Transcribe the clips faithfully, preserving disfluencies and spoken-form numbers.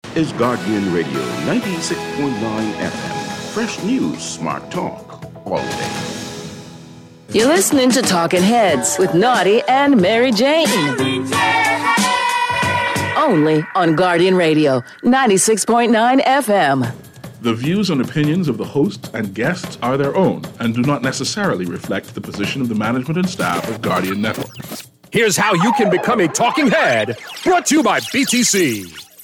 is Guardian Radio ninety-six point nine F M. Fresh news, smart talk, all day. You're listening to Talking Heads with Naughty and Mary Jane. Mary Jane. Only on Guardian Radio ninety-six point nine F M. The views and opinions of the host and guests are their own and do not necessarily reflect the position of the management and staff of Guardian Network. Here's how you can become a talking head, brought to you by B T C.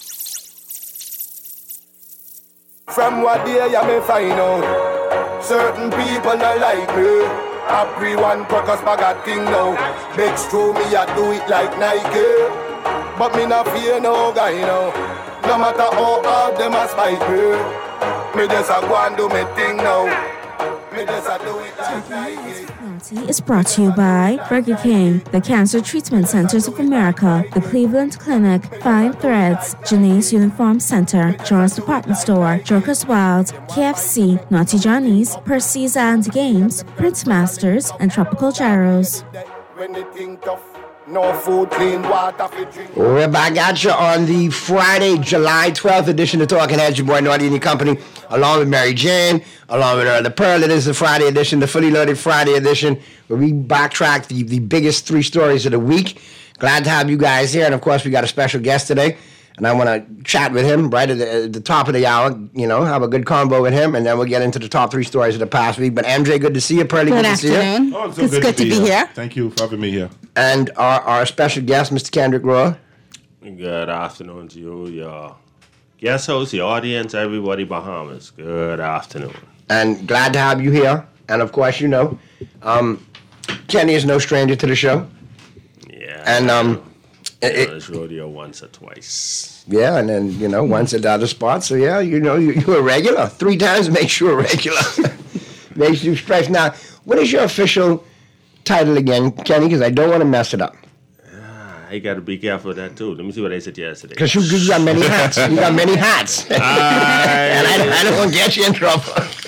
From what day you may find out, certain people not like me. I pre one purpose bag a thing now. Big screw me, I do it like Nike. But me not fear no guy, you know. No matter how hard them a spite me. Me just a go and do me thing now. Me just a do it like Nike. Is brought to you by Burger King, the Cancer Treatment Centers of America, the Cleveland Clinic, Fine Threads, Janae's Uniform Center, Jones Department Store, Joker's Wild, K F C, Naughty Johnny's, Percy's and Games, Prince Masters, and Tropical Gyros. When they think tough, no food, clean water for drink. We're back at you on the Friday, July twelfth edition of Talking Heads. Your boy Naughty and your company, along with Mary Jane, along with her, the Pearl. It is the Friday edition, the fully loaded Friday edition, where we backtrack the, the biggest three stories of the week. Glad to have you guys here. And, of course, we got a special guest today. And I want to chat with him right at the, at the top of the hour, you know, have a good convo with him, and then we'll get into the top three stories of the past week. But M J, good to see you. Pearly, good, good to see you. Oh, it's so it's good, good to, be, to be here. here. Thank you for having me here. And our, our special guest, Mister Kendrick Roy. Good afternoon to you, your guest host, your audience, everybody Bahamas. Good afternoon. And glad to have you here. And, of course, you know, um, Kenny is no stranger to the show. Yeah. And, um... It, it, rodeo once or twice. Yeah, and then, you know, once at other spots. So, yeah, you know, you, you're a regular. Three times makes you a regular. Makes you fresh. Now, what is your official title again, Kenny? Because I don't want to mess it up. Ah, I got to be careful with that, too. Let me see what I said yesterday. Because you, you got many hats. You got many hats. I, and I, I don't want to get you in trouble.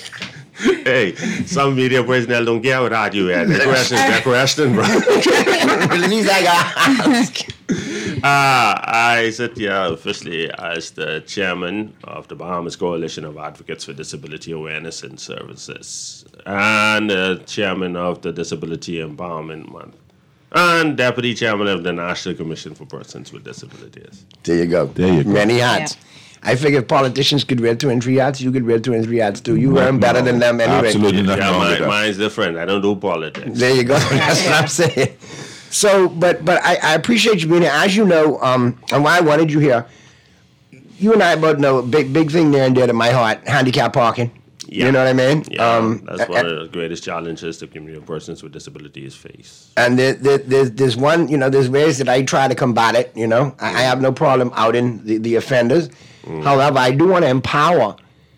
Hey, some media personnel don't care what I do. The question is the question, bro. At least I got ask. Uh, I sit here officially as the chairman of the Bahamas Coalition of Advocates for Disability Awareness and Services and the chairman of the Disability Empowerment Month and deputy chairman of the National Commission for Persons with Disabilities. There you go. There you go. Many hats. Yeah. I figured politicians could wear two and three hats. You could wear two and three hats too. You earn better than them anyway. Absolutely not. Yeah, mine, mine's different. I don't do politics. There you go. That's what I'm saying. So, but but I, I appreciate you being here. As you know, um, and why I wanted you here, you and I both know a big big thing near and dear to my heart: handicap parking. Yeah. You know what I mean? Yeah, um, that's one and, of the greatest challenges the community of persons with disabilities face. And there, there, there's, there's one, you know, there's ways that I try to combat it. You know, I, I have no problem outing the, the offenders. Mm. However, I do want to empower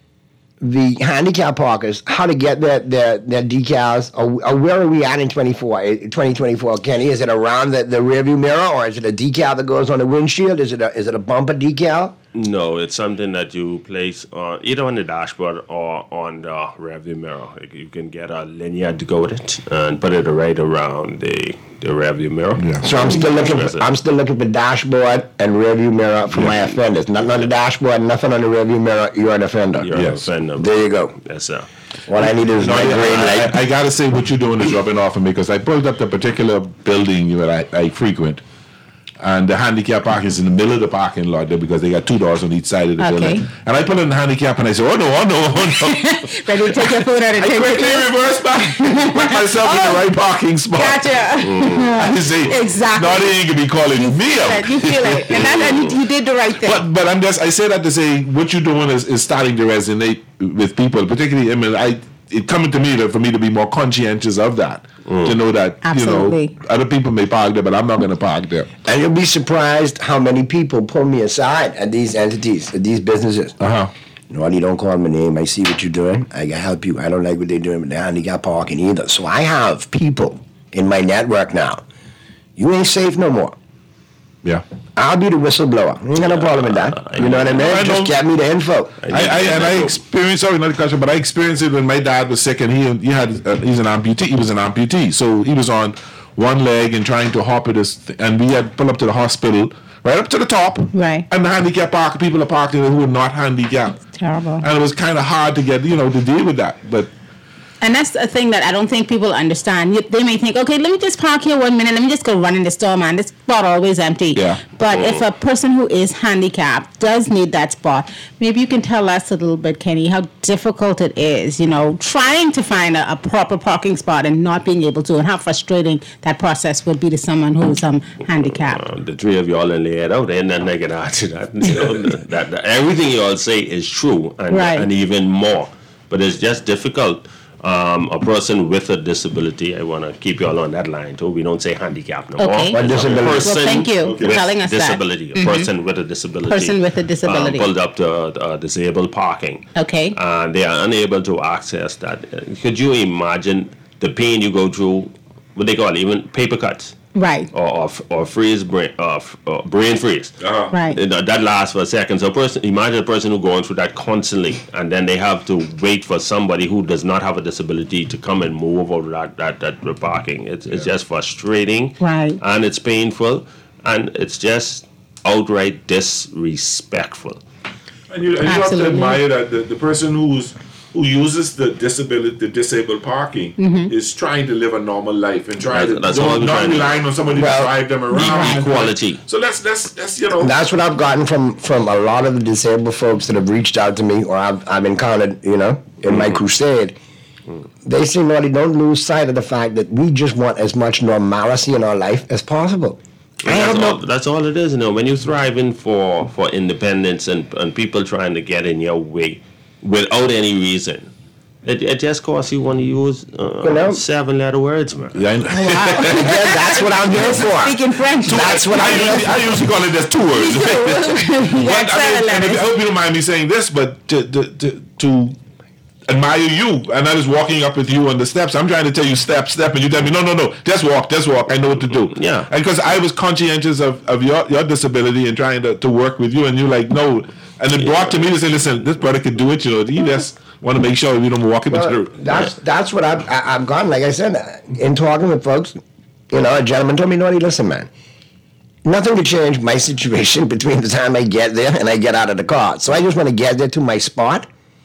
the handicap parkers how to get their, their, their decals. Or, or where are we at in twenty-four, twenty twenty-four, Kenny? Is it around the, the rearview mirror, or is it a decal that goes on the windshield? Is it a, is it a bumper decal? No, it's something that you place on either on the dashboard or on the rearview mirror. You can get a linear to go with it and put it right around the the rearview mirror. Yeah. So I'm still looking. For, I'm still looking for dashboard and rearview mirror for yeah. my offenders. Nothing on the dashboard, nothing on the rearview mirror. You're an offender. You're yes. an offender. There you go. Yes, sir. What I need is no, my green light. I, I got to say, what you're doing is rubbing off on me because I pulled up the particular building that I, I frequent. And the handicap parking is in the middle of the parking lot there because they got two doors on each side of the okay. building. And I put in the handicap and I said, oh no, oh no, oh no. Ready to take your food out and I take quickly reverse back, put myself oh, in the right parking spot. Gotcha. Mm. I say, exactly. Not even be calling you me up. It, you feel it. And, that, and you, you did the right thing. But, but I'm just, I say that to say what you're doing is, is starting to resonate with people, particularly, I mean, I, it coming to me that for me to be more conscientious of that. Mm. To know that, Absolutely. you know, other people may park there, but I'm not going to park there. And you'll be surprised how many people pull me aside at these entities, at these businesses. Uh-huh. Naughty, don't call my name. I see what you're doing. I can help you. I don't like what they're doing with the handicap parking either. So I have people in my network now. You ain't safe no more. Yeah. I'll be the whistleblower. I ain't got no problem with that. You know what I mean? I Just get me the info. I, I and I experienced, sorry, not the question, but I experienced it when my dad was sick and he he had uh, he's an amputee. He was an amputee, so he was on one leg and trying to hop at his, th- and we had pulled up to the hospital right up to the top. Right. And the handicap park, people are parking who are not handicapped. Terrible. And it was kind of hard to get, you know, to deal with that. But And that's a thing that I don't think people understand. You- They may think, okay, let me just park here one minute. Let me just go run in the store, man. This spot always empty. Yeah. But if a person who is handicapped does need that spot, maybe you can tell us a little bit, Kenny, how difficult it is, you know, trying to find a, a proper parking spot and not being able to, and how frustrating that process would be to someone who's um, handicapped. Uh, the three of y'all in the air out there, nothing I can add to that. You know, that, that. Everything y'all say is true, and, Right. and even more. But it's just difficult. Um, a person with a disability, I want to keep y'all on that line too. We don't say handicap no more. Okay. What It's a disability? Well, person thank you for with telling us that. disability. A person with a disability. Person with a disability. Uh, pulled up to uh, disabled parking. Okay. And they are unable to access that. Uh, Could you imagine the pain you go through? What they call it, even paper cuts. Right. Or, or, or freeze brain, uh, f- uh, brain freeze. Uh-huh. Right. You know, that lasts for a second. So, a person, imagine a person who going through that constantly, and then they have to wait for somebody who does not have a disability to come and move over that that that the parking. It's it's just frustrating, Right. And it's painful, and it's just outright disrespectful. And you, and you have to Absolutely. admire that the, the person who's who uses the disability, the disabled parking, is trying to live a normal life and trying to That's- that's all don't, we're not trying to do. relying on somebody Well, to drive them around. Equality. So that's that's that's you know. That's what I've gotten from from a lot of the disabled folks that have reached out to me, or I've I've encountered, you know, in my crusade. They say, "Naughty, don't lose sight of the fact that we just want as much normalcy in our life as possible." I have That's no. all, that's all it is, you know. When you're thriving for, for independence and, and people trying to get in your way without any reason, it, it just costs you want to use uh, You know? seven letter words, man. Yeah, I, know. Yeah, that's what I'm here for. Speaking French. That's what I, I'm here usually, for. I usually call it just two words. But, I, mean, and if, I hope you don't mind me saying this, but to, to, to, to admire you, and I was walking up with you on the steps. I'm trying to tell you step, step, and you tell me no, no, no, just walk, just walk. I know what to do. Yeah. And because I was conscientious of, of your, your disability and trying to, to work with you, and you're like, no. And it brought to me to say, listen, this brother could do it. You know, he just want to make sure we don't walk him Well, into the. that's that's what I've I- I've gone. Like I said, in talking with folks, you know, a gentleman told me, "Naughty, listen, man, nothing to change my situation between the time I get there and I get out of the car. So I just want to get there to my spot,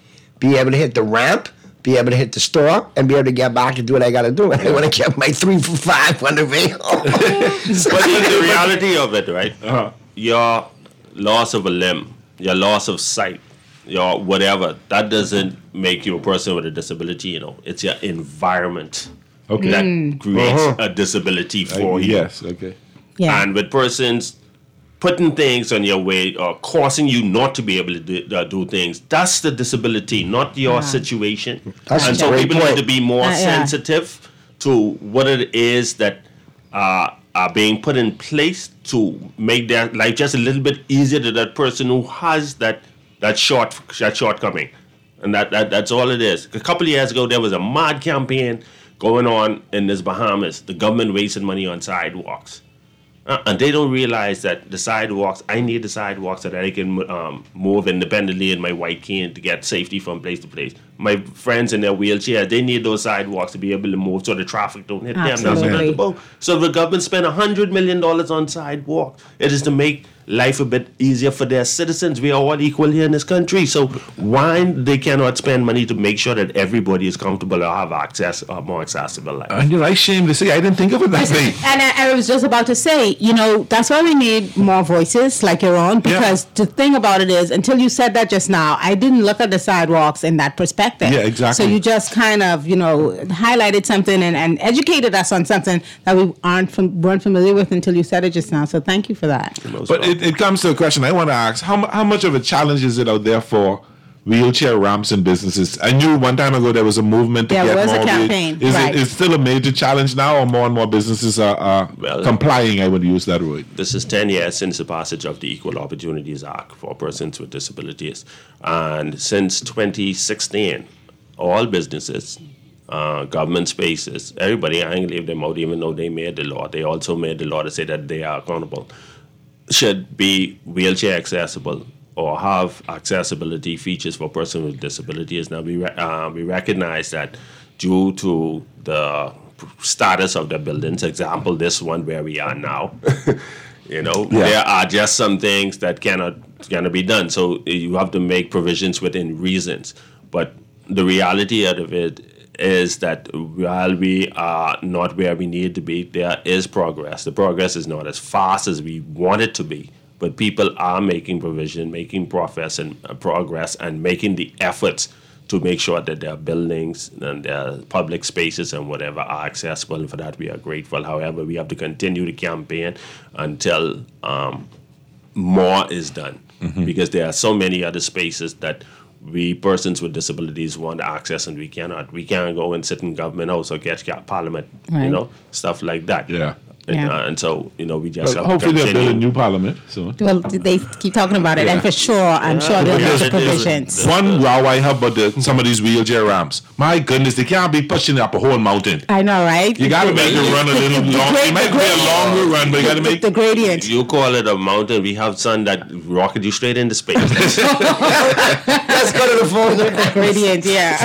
be able to hit the ramp, be able to hit the store, and be able to get back to do what I got to do. And I want to get my three for five on the way home." But the reality of it, right? Uh-huh. Your loss of a limb, your loss of sight, your whatever, that doesn't make you a person with a disability, you know. It's your environment Okay. that creates Uh-huh. a disability Uh, for you. yes. Okay. Yeah. And with persons putting things on your way or causing you not to be able to do, uh, do things, that's the disability, not your situation. That's and a so great people point. need to be more Uh, yeah. sensitive to what it is that uh, are being put in place to make their life just a little bit easier to that person who has that that short that shortcoming. And that, that that's all it is. A couple of years ago, there was a mad campaign going on in this Bahamas. The government wasting money on sidewalks. Uh, and they don't realize that the sidewalks, I need the sidewalks so that I can um, move independently in my white cane to get safety from place to place. My friends in their wheelchair, they need those sidewalks to be able to move so the traffic don't hit them. That's what Absolutely. it's about. So the government spent one hundred million dollars on sidewalks. It is to make life a bit easier for their citizens. We are all equal here in this country. So why they cannot spend money to make sure that everybody is comfortable or have access, a more accessible life? And you're right, shame to say, I didn't think of it that way. And I, I was just about to say, you know, that's why we need more voices like your own. Because the thing about it is, until you said that just now, I didn't look at the sidewalks in that perspective. Yeah, exactly. So you just kind of, you know, highlighted something and, and educated us on something that we aren't fam- weren't familiar with until you said it just now. So thank you for that. But it, it comes to a question I want to ask: How mu- how much of a challenge is it out there for wheelchair ramps and businesses? I knew one time ago there was a movement to There get was a more. wheel- campaign, Is right. it is still a major challenge now, or more and more businesses are, are Well, complying? I would use that word. This is ten years since the passage of the Equal Opportunities Act for persons with disabilities. And since twenty sixteen, all businesses, uh, government spaces, everybody, I ain't leave them out even though they made the law. They also made the law to say that they are accountable, should be wheelchair accessible or have accessibility features for persons with disabilities. Now, we, re- uh, we recognize that due to the status of the buildings, example, this one where we are now, You know, Yeah. there are just some things that cannot cannot be done. So you have to make provisions within reasons. But the reality out of it is that while we are not where we need to be, there is progress. The progress is not as fast as we want it to be, but people are making provision, making progress and uh, progress, and making the efforts to make sure that their buildings and their public spaces and whatever are accessible. And for that, we are grateful. However, we have to continue the campaign until um, more is done, mm-hmm. because there are so many other spaces that we persons with disabilities want access and we cannot. We can't go and sit in government house or catch parliament, Right. you know, stuff like that. Yeah. And, Yeah. uh, and so, you know, we just Well, have to hopefully they'll continue. build a new parliament soon. Well, they keep talking about it, Yeah. and for sure, I'm sure they'll Yeah. make the It is- provisions. One row I have about the, some of these wheelchair ramps. My goodness, they can't be pushing up a whole mountain. I know, right? You got to make it run a little long. gra- It might the be a gra- longer run, but you got to make the gradient. You call it a mountain. We have sun that rocket you straight into space. Let's go to the phone. Gradient, yeah.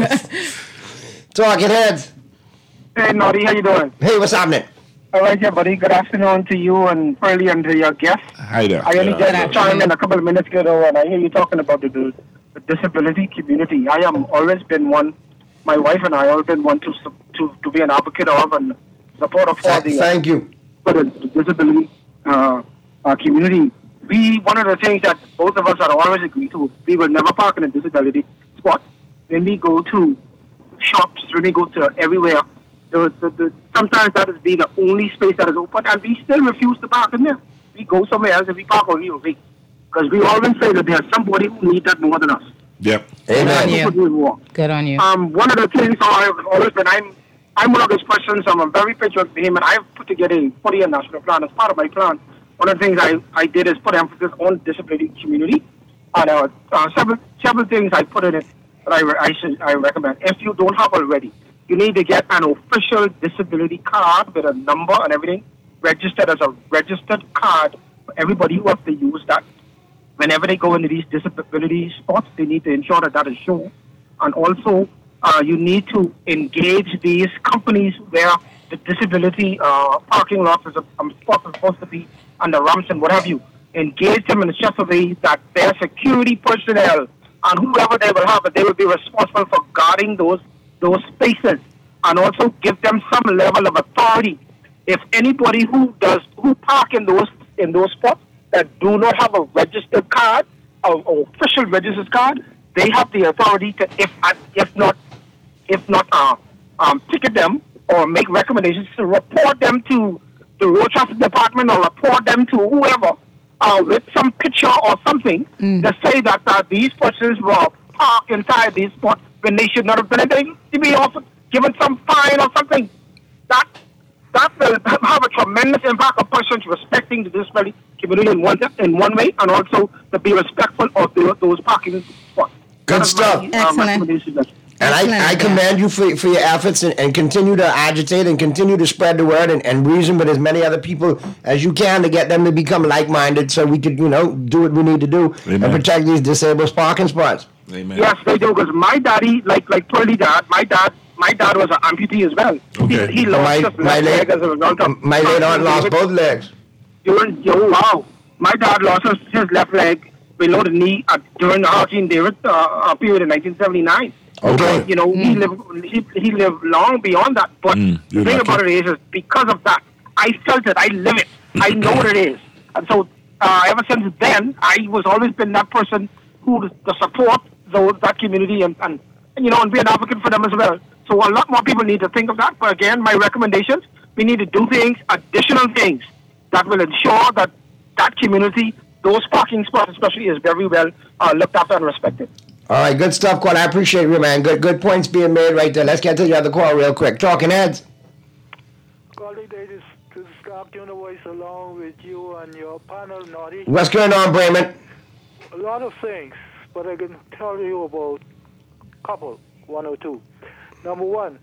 Talking heads. Hey, Noddy, how you doing? Hey, what's happening? All right, yeah, buddy. Good afternoon to you and Pearlie and to your guest. Hi there. I only Yeah. just chimed in a couple of minutes ago, and I hear you talking about the, the, the disability community. I am always been one. My wife and I always been one to su- to to be an advocate of and supporter for the Thank you. for the, the disability uh, uh, community. We one of the things that both of us are always agree to. We will never park in a disability spot. When we go to shops, when we go to everywhere. The, the, the, sometimes that is be the only space that is open, and we still refuse to park in there. We go somewhere else and we park on real way. Because we always say that there's somebody who needs that more than us. Yep. Good on Amen. you. People doing more. Good on you. Um, one of the things I've always been, I'm, I'm one of those persons, I'm a very patriotic for him, and I've put together a forty-year national plan. As part of my plan, one of the things I, I did is put emphasis on disability community. And uh, uh, several, several things I put in it that I, re- I, should, I recommend. If you don't have already, you need to get an official disability card with a number and everything, registered as a registered card for everybody who has to use that. Whenever they go into these disability spots, they need to ensure that that is shown. And also, uh, you need to engage these companies where the disability uh, parking lots is a, um, spots are supposed to be, and the ramps and what have you. Engage them in such a way that their security personnel and whoever they will have, they will be responsible for guarding those those spaces, and also give them some level of authority. If anybody who does who park in those in those spots that do not have a registered card, or, or official registered card, they have the authority to, if if not if not uh, um, ticket them or make recommendations to report them to the road traffic department or report them to whoever uh, with some picture or something Mm. to say that uh, these persons were parked inside these spots when they should not have been. They to be offered, given some fine or something. That that will have a tremendous impact on persons respecting the disability community in one in one way, and also to be respectful of the, those parking spots. Good That is stuff. my, um, Excellent. recommendation. And Excellent, I, I yeah. commend you for, for your efforts and, and continue to agitate and continue to spread the word and, and reason with as many other people as you can to get them to become like-minded so we could, you know, do what we need to do Amen. and protect these disabled parking spots. Amen. Yes, they do. Because my daddy, like like Pearlie dad, my dad, my dad was an amputee as well. Okay. He, he lost My, his my, left late, leg as a result of my late aunt lost both legs. During, oh, wow. My dad lost his, his left leg below the knee uh, during the Hurricane David uh, uh, period in nineteen seventy-nine. Okay. You know, he lived he, he lived long beyond that. But Mm, the you're thing lucky. about it is, is because of that, I felt it. I live it. I know what it is. And so uh, ever since then, I was always been that person who to support those that community and, and, and you know and be an advocate for them as well. So a lot more people need to think of that. But again, my recommendations: we need to do things, additional things that will ensure that that community, those parking spots especially, is very well uh, looked after and respected. All right, good stuff, Quad. I appreciate you, man. Good good points being made right there. Let's get to the other call real quick. Talking heads. Calling this to Scott Univoice along with you and your panel, Noddy. What's going on, Bremen? A lot of things, but I can tell you about a couple, one or two. Number one,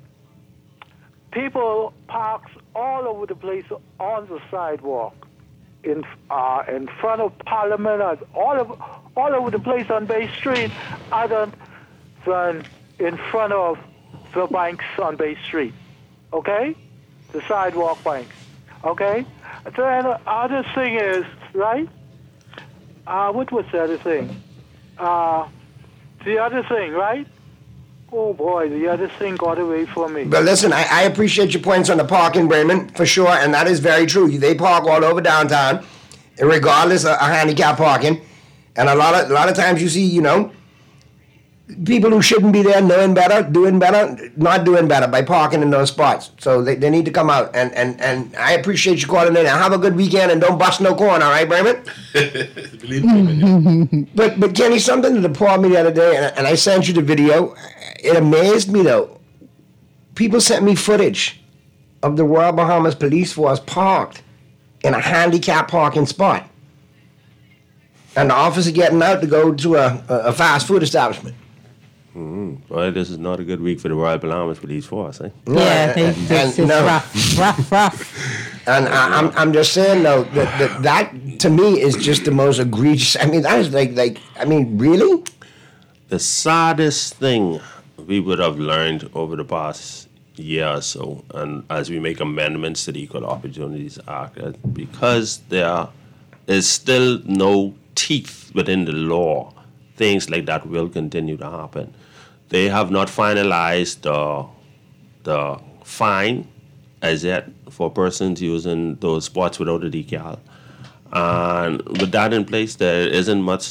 people parks all over the place on the sidewalk, in uh, in front of Parliament, and all of all over the place on Bay Street, other than in front of the banks on Bay Street. Okay, the sidewalk banks. Okay, Then the other thing is, right? Uh, what was the other thing? Uh, the other thing, right? Oh boy, the other thing got away from me. But listen, I, I appreciate your points on the parking, Raymond, for sure, and that is very true. They park all over downtown, regardless of handicap parking. And a lot of a lot of times you see, you know, people who shouldn't be there knowing better, doing better, not doing better by parking in those spots. So they, they need to come out. And, and, and I appreciate you calling in. Have a good weekend and don't bust no corn, all right, Raymond? Believe me, but, but Kenny, something that appalled me the other day, and, and I sent you the video. It amazed me, though. People sent me footage of the Royal Bahamas Police Force parked in a handicapped parking spot. And the officer getting out to go to a, a fast food establishment. Mm-hmm. Well, this is not a good week for the Royal Bahamas Police Force, eh? Yeah, they, this is rough, rough, rough. And I, I'm, I'm just saying though that, that that to me is just the most egregious. I mean, that is like, like, I mean, really? The saddest thing we would have learned over the past year or so, and as we make amendments to the Equal Opportunities Act, that because there is still no teeth within the law, things like that will continue to happen. They have not finalized the, the fine as yet for persons using those spots without a decal. And with that in place, there isn't much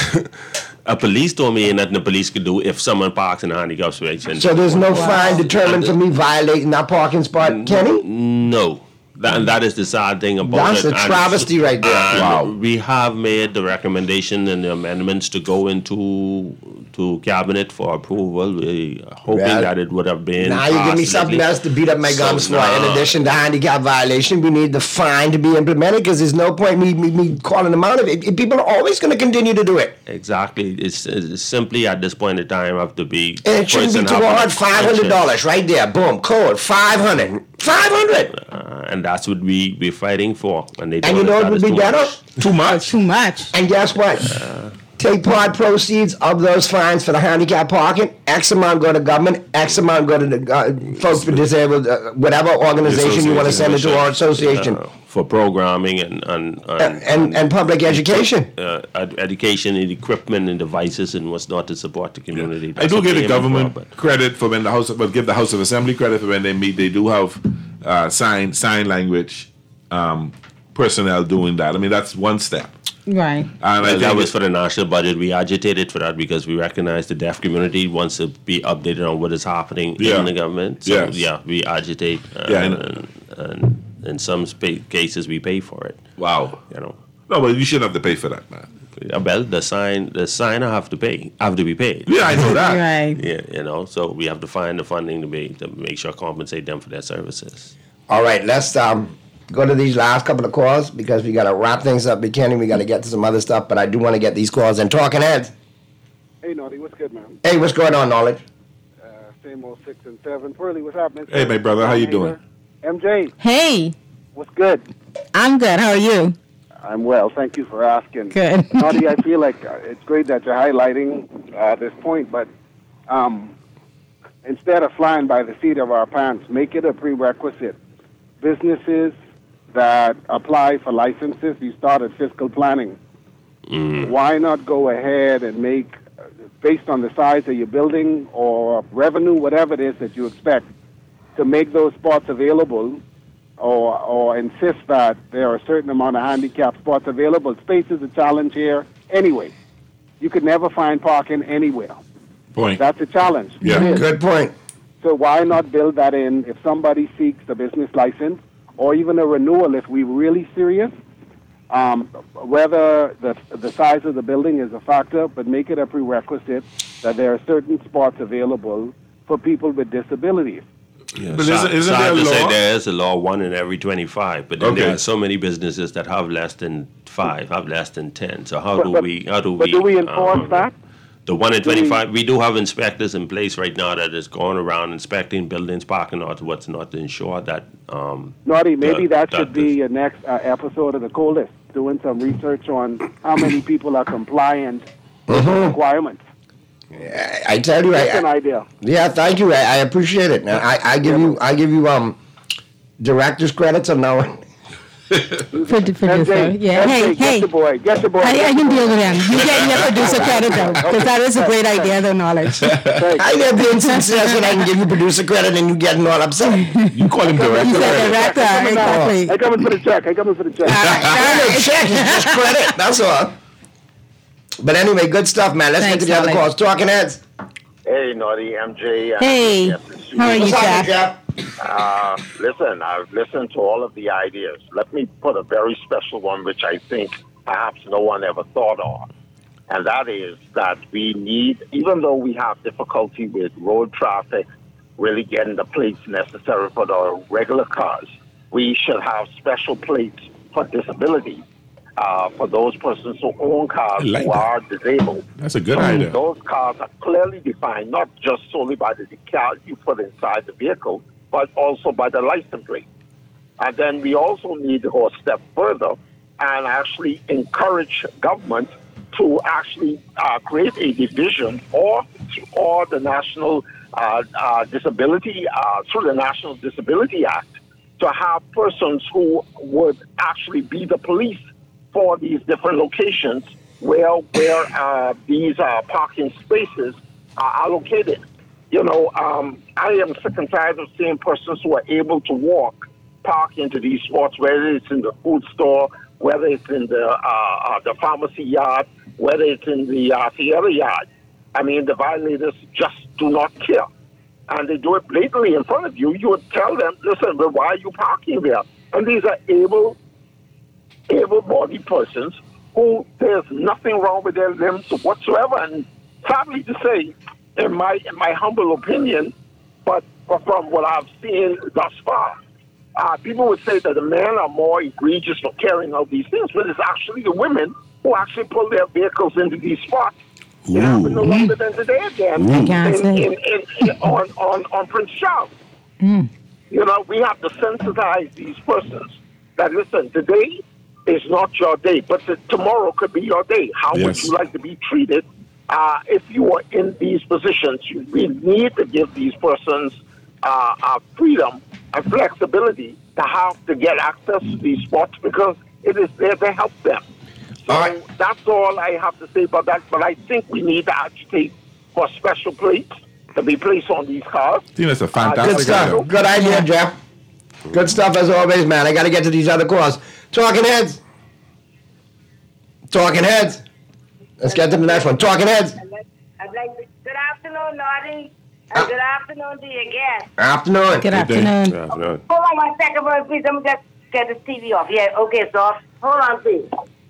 a police told me nothing the police could do if someone parks in a handicap space. So there's no wow. fine determined for me violating that parking spot, Kenny? No. That, and that is the sad thing about That's it. That's a travesty right there. Wow. We have made the recommendation and the amendments to go into to cabinet for approval. We are hoping well, that it would have been. Now you give me something else to beat up my so, gums for. No. In addition to handicap violation, we need the fine to be implemented because there's no point me me, me calling them out of it. People are always going to continue to do it. Exactly. It's, it's simply at this point in time have to be. And it shouldn't be too hard. Five hundred dollars right there. Boom. Code five hundred. Five hundred. Uh, and that's what we we're fighting for. And they and you know what would be too better? Much. Too much. Too much. And guess what? Uh, Take part proceeds of those fines for the handicap parking. X amount go to government. X amount go to the uh, folks with disabled, uh, whatever organization you want to send it to, or association. Uh, for programming and and and, and, and, and public education. Uh, ed- education and equipment and devices and what's not to support the community. Yeah. I do give the government for, credit for when the House, but give the House of Assembly credit for when they meet. They do have uh, sign sign language um, personnel doing that. I mean, that's one step. Right. And well, that was for the national budget. We agitated for that because we recognize the deaf community wants to be updated on what is happening yeah. in the government. So, yes. yeah, we agitate. Uh, yeah, and, and in some spa- cases, we pay for it. Wow. You know. No, but you shouldn't have to pay for that, man. Yeah, well, the sign, the signer have to pay, have to be paid. Yeah, I know that. Right. Yeah, you know, so we have to find the funding to be to make sure compensate them for their services. All right, let's um. go to these last couple of calls because we got to wrap things up, Kenny. We got to get to some other stuff, but I do want to get these calls and talking heads. Hey, Naughty, what's good, man? Hey, what's going on, Knowledge? Uh, same old six and seven. Pearly, what's happening? Hey, my brother, how you doing? M J. Hey. What's good? I'm good. How are you? I'm well. Thank you for asking. Good. Naughty, I feel like uh, it's great that you're highlighting uh, this point, but um, instead of flying by the seat of our pants, make it a prerequisite. Businesses that apply for licenses, you started fiscal planning. Mm. Why not go ahead and make, based on the size of your building or revenue, whatever it is that you expect, to make those spots available or or insist that there are a certain amount of handicap spots available. Space is a challenge here anyway. You could never find parking anywhere. Point. That's a challenge. Yeah, good point. So why not build that in if somebody seeks a business license or even a renewal if we're really serious, um, whether the the size of the building is a factor, but make it a prerequisite that there are certain spots available for people with disabilities. Yeah, but sad, isn't, isn't sad there a to law? say there is a law, one in every twenty-five, but then Okay. there are so many businesses that have less than five, have less than ten. So how But- do but- we, how do But we... do we enforce um, that? The one in Do we- twenty-five, we do have inspectors in place right now that is going around inspecting buildings, parking lots, what's not to ensure that... Um, Naughty, maybe the- that should be a next uh, episode of the Coldest, doing some research on how many people are compliant with the requirements. I, I tell you, That's I, an idea. yeah, thank you. I, I appreciate it. Now, I, I give you, I give you um, director's credits on knowing For the producer, yeah. Hey, Get hey. your boy. Get your boy. I, I can deal with him. You get your producer credit though, because that is a great idea, though, knowledge. I never been sincere when I can give you producer credit and you getting all upset. You call him director. You said director, exactly. I coming for the check. I coming for the check. I ain't no check, it's just credit. That's all. But anyway, good stuff, man. Let's Thanks, get to the other Alex. calls. Talking heads. Hey, Naughty M J. Uh, Hey, how are you, What's happening, Jack? Jeff? Uh, listen, I've listened to all of the ideas. Let me put a very special one, which I think perhaps no one ever thought of. And that is that we need, even though we have difficulty with road traffic, really getting the plates necessary for the regular cars, we should have special plates for disability. Uh, for those persons who own cars like who that. are disabled. That's a good So idea. Those cars are clearly defined, not just solely by the decal you put inside the vehicle, but also by the license plate. And then we also need to go a step further and actually encourage government to actually uh, create a division or or the national uh, uh, disability uh, through the National Disability Act to have persons who would actually be the police for these different locations where where uh, these uh, parking spaces are allocated. You know, um, I am sick and tired of seeing persons who are able to walk, park into these spots, whether it's in the food store, whether it's in the uh, uh, the pharmacy yard, whether it's in the uh, theater yard. I mean, the violators just do not care. And they do it blatantly in front of you. You would tell them, listen, but why are you parking there? And these are able able-bodied persons who there's nothing wrong with their limbs whatsoever. And sadly to say, in my in my humble opinion, but from what I've seen thus far, uh, people would say that the men are more egregious for carrying out these things, but it's actually the women who actually pull their vehicles into these spots. It happened no longer than today again I can't in, say. in, in, in, on, on, on Prince Charles. Mm. You know, we have to sensitize these persons that, listen, today is not your day, but the, tomorrow could be your day. How would Yes. you like to be treated uh, if you are in these positions? You, we need to give these persons uh, uh, freedom and flexibility to have to get access to these spots because it is there to help them. So All right. that's all I have to say about that. But I think we need to agitate for special plates to be placed on these cars. I think that's a Good fantastic stuff. idea. Good idea, Jeff. Good stuff as always, man. I got to get to these other calls. Talking heads. Talking heads. Let's get to the next one. Talking heads. I'd like, I'd like to, good afternoon, Naughty. And good afternoon to you again. Afternoon. Good afternoon. Yeah, no. Hold on one second, bro, please. Let me just get this T V off. Yeah, okay, so hold on, please.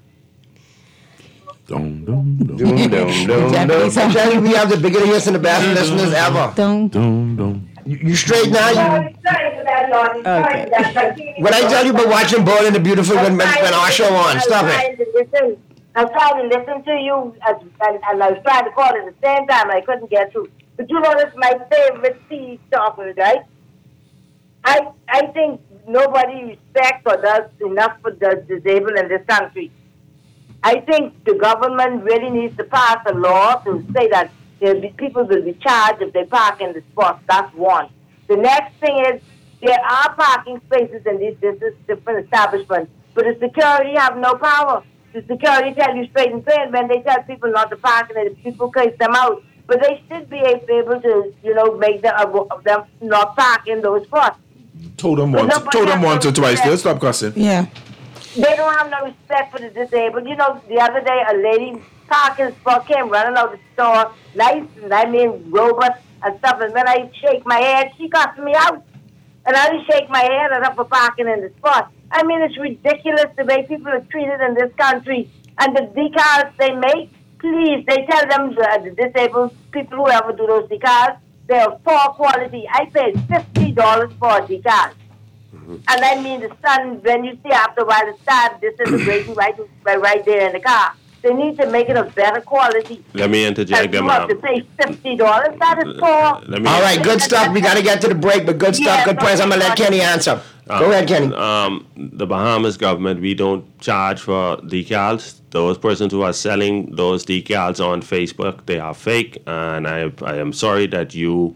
Dum, dum, dum, Doom, doom, doom, Jeff, doom. please. I'm telling you, we have the biggest hits and the best listeners ever. Don't. dum, dum. You, you straight now? You, Sorry, sorry for that, Naughty. Sorry Okay. for that. but- when I tell you about watching Bowling the Beautiful when, when, when our show on, stop I was it. trying to listen. I was trying to listen to you, as, and, and I was trying to call at the same time. I couldn't get through. But you know, this is my favorite T V talker, right? I I think nobody respects or does enough for the disabled in this country. I think the government really needs to pass a law to say that there'll be, people will be charged if they park in the spots. That's one. The next thing is there are parking spaces in these this different establishments, but the security have no power. The security tell you straight and plain when they tell people not to park and the people case them out. But they should be able to, you know, make them, uh, them not park in those spots. Told them But once, nobody told them has once no or twice. respect. They'll stop cussing. Yeah. They don't have no respect for the disabled. You know, the other day a lady parking spot came running out the store, nice and I mean robust and stuff. And when I shake my head, she cussed me out. And I just shake my head at her for parking in the spot. I mean, it's ridiculous the way people are treated in this country. And the decals they make, please, they tell them the, the disabled people who ever do those decals, they're poor quality. I paid fifty dollars for a decal. And I mean, the sun, when you see after a while, the sun disintegrating right, right, right there in the car. They need to make it of better quality. Let me interject And them. you have Um, to pay fifty dollars. That is poor. let me All right, good stuff. We got to get to the break, but good stuff, Yeah, good points. I'm going to let Kenny answer. Go ahead, Kenny. Um, the Bahamas government, we don't charge for decals. Those persons who are selling those decals on Facebook, they are fake. And I, I am sorry that you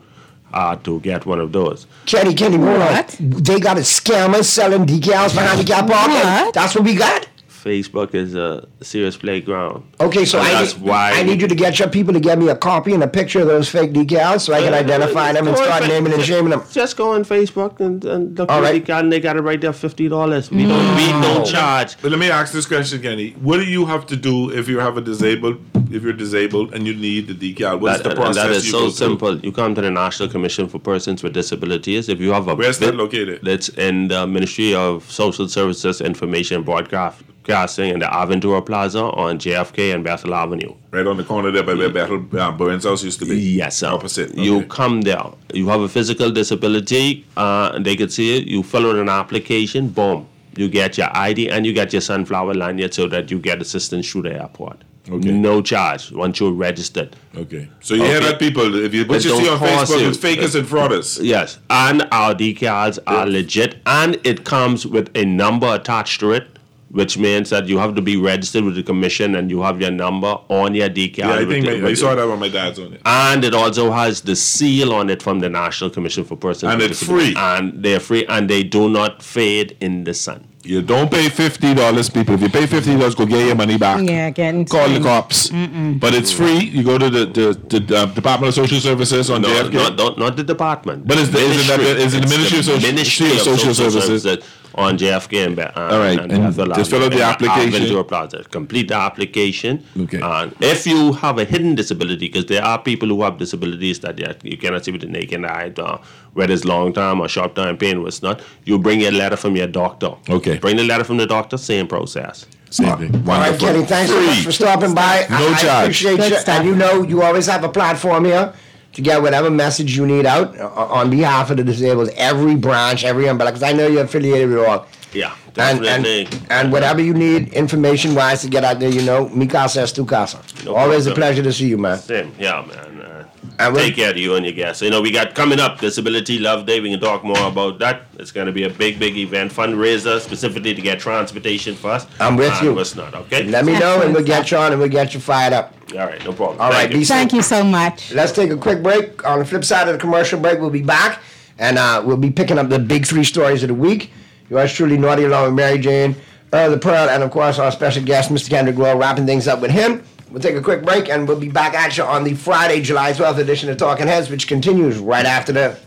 uh, to get one of those. Kenny, Kenny, hold on. They got a scammer selling decals for handicap parking. That's what we got. Facebook is a serious playground. Okay, so And I that's need, why I need you to get your people to get me a copy and a picture of those fake decals so I can Uh, identify them and go on start Fa- naming and shaming them. Just go on Facebook and, and look All at right. the decal, and they got it right there, fifty dollars. We don't we don't charge. But let me ask this question, Kenny. What do you have to do if you have a disabled, if you're disabled and you need the decal? What's That, the and process that is you so go through? simple. You come to the National Commission for Persons with Disabilities. If you have a Where's that located? It's in the Ministry of Social Services, Information Broadcasting in the Aventura Plaza on J F K and Bethel Avenue. Right on the corner there by where Bethel um, Burns House used to be. Yes, sir. Opposite. You come there. You have a physical disability, uh, and they can see it. You fill out an application. Boom. You get your I D and you get your sunflower lanyard so that you get assistance through the airport. Okay. No charge once you're registered. Okay. So you hear that, people? If you what It you see don't on cost Facebook, you. it's fakers and frauders. Yes, and our decals are legit, and it comes with a number attached to it, which means that you have to be registered with the commission and you have your number on your decal. Yeah, I with think the- my, I with saw the- that when my dad's on it. And it also has the seal on it from the National Commission for Persons And with it's Disabilities. free. And they're free, and they do not fade in the sun. You don't pay fifty dollars, people. If you pay fifty dollars, go get your money back. Yeah, getting Call the cops. But it's free. You go to the, the, the uh, Department of Social Services on No, J F K. not, not, not the department. But is the- is it that- Ministry. is it the It's Ministry of Social- Ministry of Social Social Services? Services on J F K and, Be- uh, All right, and Bethel just fill out Avenue the and application. Aventura Plaza. Complete the application. Okay. And if you have a hidden disability, because there are people who have disabilities that they- you cannot see with the naked eye, uh, whether it's long term or short term pain, or it's not, you bring your letter from your doctor. Okay. Bring the letter from the doctor, same process. Same thing. All right, Kenny, thanks so much for stopping by. No I, I charge. appreciate Good you. stuff. And you know, you always have a platform here to get whatever message you need out uh, on behalf of the disabled. Every branch, every umbrella, because I know you're affiliated with all. Yeah, And, definitely. and, and whatever you need information-wise to get out there, you know, mi casa es tu casa. No Always a problem. pleasure to see you, man. Same, yeah, man. Uh, And we'll- take care of you and your guests. You know, we got coming up Disability Love Day. We can talk more about that. It's going to be a big, big event, fundraiser specifically to get transportation for us. I'm with and you. What's not, okay? Let me know, and we'll get you on, and we'll get you fired up. All right, no problem. All right, Thank you. be safe. Thank you so much. Let's take a quick break. On the flip side of the commercial break, we'll be back, and uh, we'll be picking up the big three stories of the week. Yours truly, Naughty, along with Mary Jane, Earl the Pearl, and of course our special guest, Mister Kendrick Lowe, wrapping things up with him. We'll take a quick break, and we'll be back at you on the Friday, July twelfth edition of Talking Heads, which continues right after this.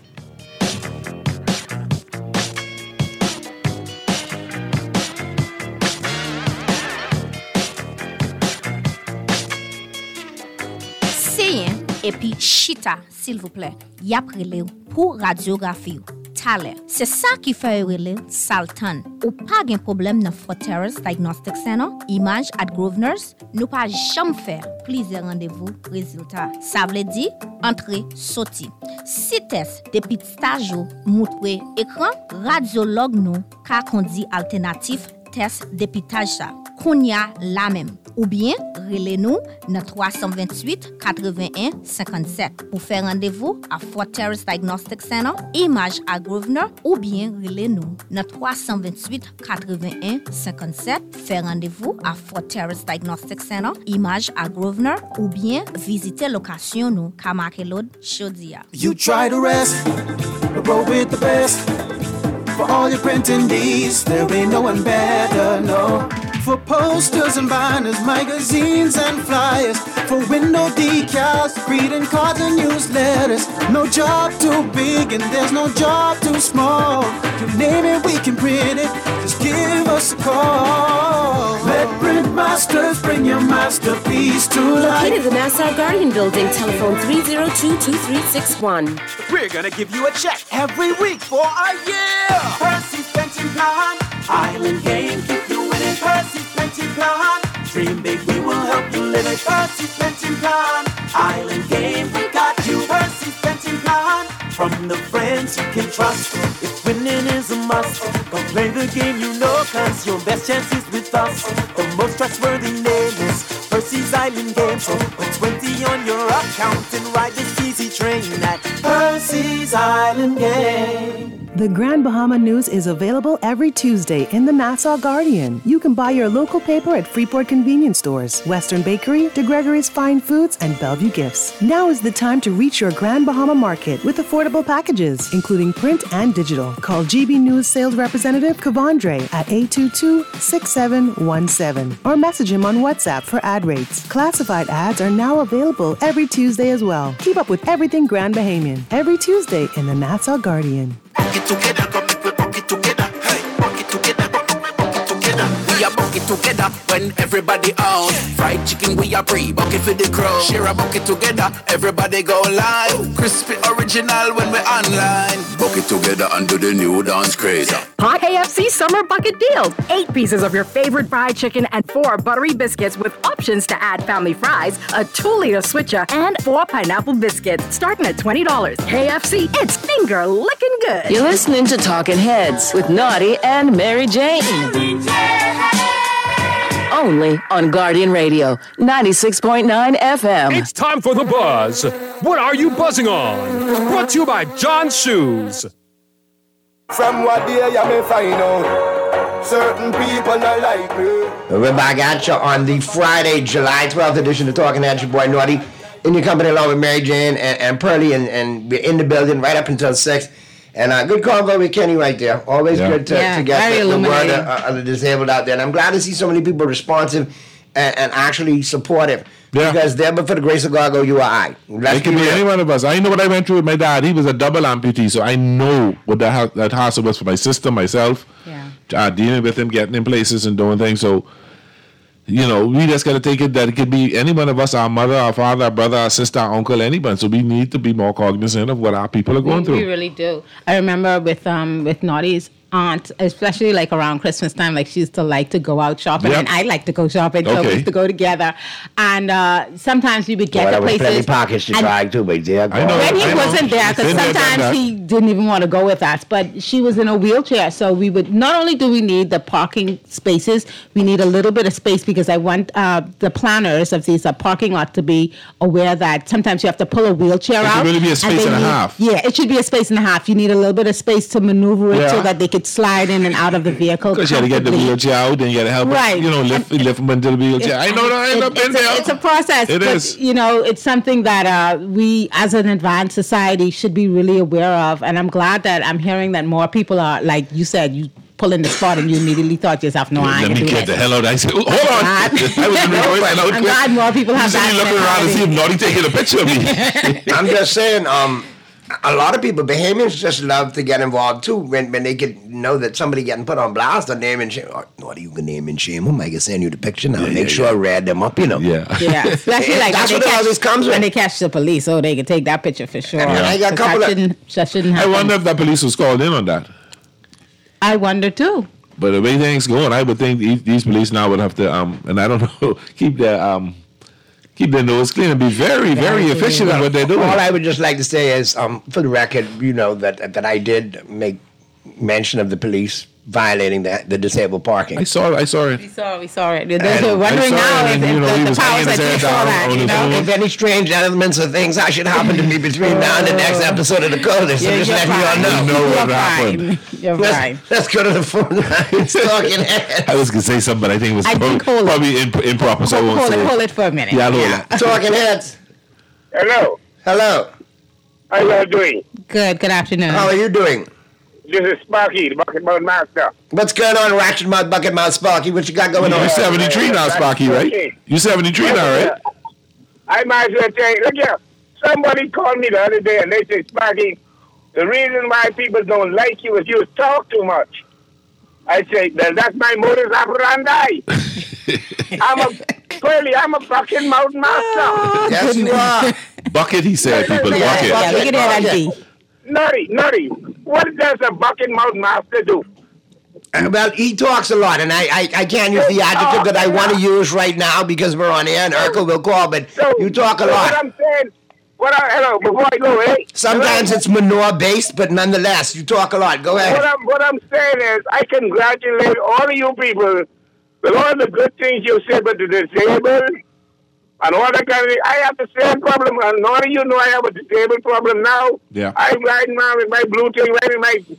Seyen epi chita, s'il vous plaît, yap rele ou pour radiographie ou. Tale. Se sa ki fè rele Saltan. Ou pa gen problem nan Forterrace Diagnostic Center, Image at Grosvenor's, nou pa jam fè plize randevou rezultat. Sa vle di, entre soti. Si test depi stajou moutre ekran, radiolog nou ka kondi alternatif test depitaj sa. Kounya la même. Ou bien, rele nou na trois cent vingt-huit quatre-vingt-un cinquante-sept pour faire rendez-vous à Forterrace Diagnostic Center, Image à Grosvenor, ou bien rele nou na trois cent vingt-huit quatre-vingt-un cinquante-sept, faire rendez-vous à Forterrace Diagnostic Center, Image à Grosvenor, ou bien visiter location nou Kamakelod, Chodia. You try to rest, but roll with the best. For all your printing needs, there ain't no one better, no. For posters and banners, magazines and flyers. For window decals, greeting cards and newsletters. No job too big and there's no job too small. You name it, we can print it. Just give us a call. Let Print Masters bring your masterpiece to life. Located in the Nassau Guardian Building, telephone three oh two, two three six one. We're gonna give you a check every week for a year. Percy's Pension Plan, Island Game, keep you winning. Percy's Pension Plan, dream big, we will help you live it. Percy's Pension Plan, Island Game, we got you. Percy's Pension Plan, from the friends you can trust. If winning is a must, go play the game you know, cause your best chance is with us. The most trustworthy name is Percy's Island Game. So put twenty on your account and ride this easy train at Percy's Island Game. The Grand Bahama News is available every Tuesday in the Nassau Guardian. You can buy your local paper at Freeport convenience stores, Western Bakery, De Gregory's Fine Foods, and Bellevue Gifts. Now is the time to reach your Grand Bahama market with affordable packages, including print and digital. Call G B News sales representative Kavandre at eight two two, six seven one seven or message him on WhatsApp for ad rates. Classified ads are now available every Tuesday as well. Keep up with everything Grand Bahamian every Tuesday in the Nassau Guardian. We are bucket together when everybody out. Fried chicken we are pre bucket for the crowd. Share a bucket together, everybody go live. Crispy original when we online. Bucket together under the new dance craze. Hot K F C Summer Bucket Deal. Eight pieces of your favorite fried chicken and four buttery biscuits with options to add family fries, a two-liter switcher, and four pineapple biscuits, starting at twenty dollars. K F C, it's finger licking good. You're listening to Talking Heads with Naughty and Mary Jane. Only on Guardian Radio, ninety-six point nine F M. It's time for The Buzz. What are you buzzing on? Brought to you by John's Shoes. From what day you may find out, certain people not like me. We're back at you on the Friday, July twelfth edition of Talking Heads. Your boy Naughty in your company along with Mary Jane and, and Pearlie, and, and we're in the building right up until six. And uh, good convo with Kenny right there. Always yeah. good to, yeah, to get the, the word of, of the disabled out there. And I'm glad to see so many people responsive and, and actually supportive. Yeah. Because there, but for the grace of God, go you or I. Let's it can be, be any one of us. I know what I went through with my dad. He was a double amputee, so I know what that, ha- that hassle was for my sister, myself. Yeah. Uh, dealing with him, getting in places and doing things. So, you know, we just got to take it that it could be any one of us, our mother, our father, our brother, our sister, our uncle, anyone. So we need to be more cognizant of what our people are going we, through. We really do. I remember with um with Naughty's aunt, especially like around Christmas time, like she used to like to go out shopping, yep. and I like to go shopping, so okay. we used to go together. And uh, sometimes we would get well, to places. Plenty pockets to try too, but yeah. I know. When he I wasn't know. there, because sometimes he didn't even want to go with us. But she was in a wheelchair, so we would not only do we need the parking spaces, we need a little bit of space because I want uh, the planners of these uh, parking lots to be aware that sometimes you have to pull a wheelchair it out. It should really be a space and, and a need, half. Yeah, it should be a space and a half. You need a little bit of space to maneuver it yeah. so that they could slide in and out of the vehicle. Because you got to get the wheelchair out, then you got to help right. it, you know, lift, lift them into the wheelchair. I know that I end up in there. It's a process. It but, is. You know, it's something that uh, we, as an advanced society, should be really aware of. And I'm glad that I'm hearing that more people are, like you said, you pull in the spot and you immediately thought to yourself, no, I Let can me do get this. the hell out. I said, oh, hold on. I was in rejoicing out. I'm glad more people have that. You looking around to see if Naughty taking a picture of me. I'm just saying, um, a lot of people, Bahamians, just love to get involved too when, when they get know that somebody getting put on blast on name and shame. Oh, Naughty, you can name and shame them. I can send you the picture now. Yeah, Make yeah, sure yeah. I read them up, you know. Yeah. Yeah. Especially like that's when what they it always catch, comes when with. they catch the police, so they can take that picture for sure. Yeah. I got a couple that of, shouldn't, that shouldn't happen. I wonder if the police was called in on that. I wonder too. But the way things going, I would think these, these police now would have to, um, and I don't know, keep their um, keep their nose clean and be very, very yeah, efficient at what they're doing. All I would just like to say is, um, for the record, you know that that I did make mention of the police violating the, the disabled parking. I saw it. I saw it. We saw it. We saw it. They're wondering now if, and, if you know, the, he the was powers that you saw that. You know, if any strange elements or things that should happen to me between now and the next episode of the Coldest, so yeah, just letting you all know. You know what happened. You're let's, fine. Let's go to the phone lines. Talking Heads. I was gonna say something, but I think it was I pro- probably in, improper, so I won't hold say it. it. Hold it for a minute. Yeah, I'll yeah. hold it. Talking Heads. Hello. Hello. How you all doing? Good. Good afternoon. How are you doing? This is Sparky, the Bucket Mouth Master. What's going on, Ratchet Mouth, Bucket Mouth, Sparky? What you got going on? You're seventy-three now, Sparky, right? You're seventy-three now, right? I might as well tell you, look here, somebody called me the other day and they said, Sparky, the reason why people don't like you is you talk too much. I say, well, that's my modus operandi. I'm a, clearly, I'm a Bucket Mouth Master. Yes, you are. Bucket, he said, people, bucket. Yeah, look at that, L D. Nutty, Nutty, what does a Bucket Mouth Master do? Uh, well, he talks a lot, and I, I, I can't use the adjective that I want to use right now because we're on air and Urkel will call, but so, you talk a so lot. What I'm saying, what I, hello, before I go, eh? Sometimes hello? It's manure-based, but nonetheless, you talk a lot. Go ahead. What I'm, what I'm saying is, I congratulate all of you people with all the good things you said about the disabled and all that kind of thing. I have the same problem, and none of you know I have a disabled problem now. Yeah. I'm riding around with my blue thing, riding my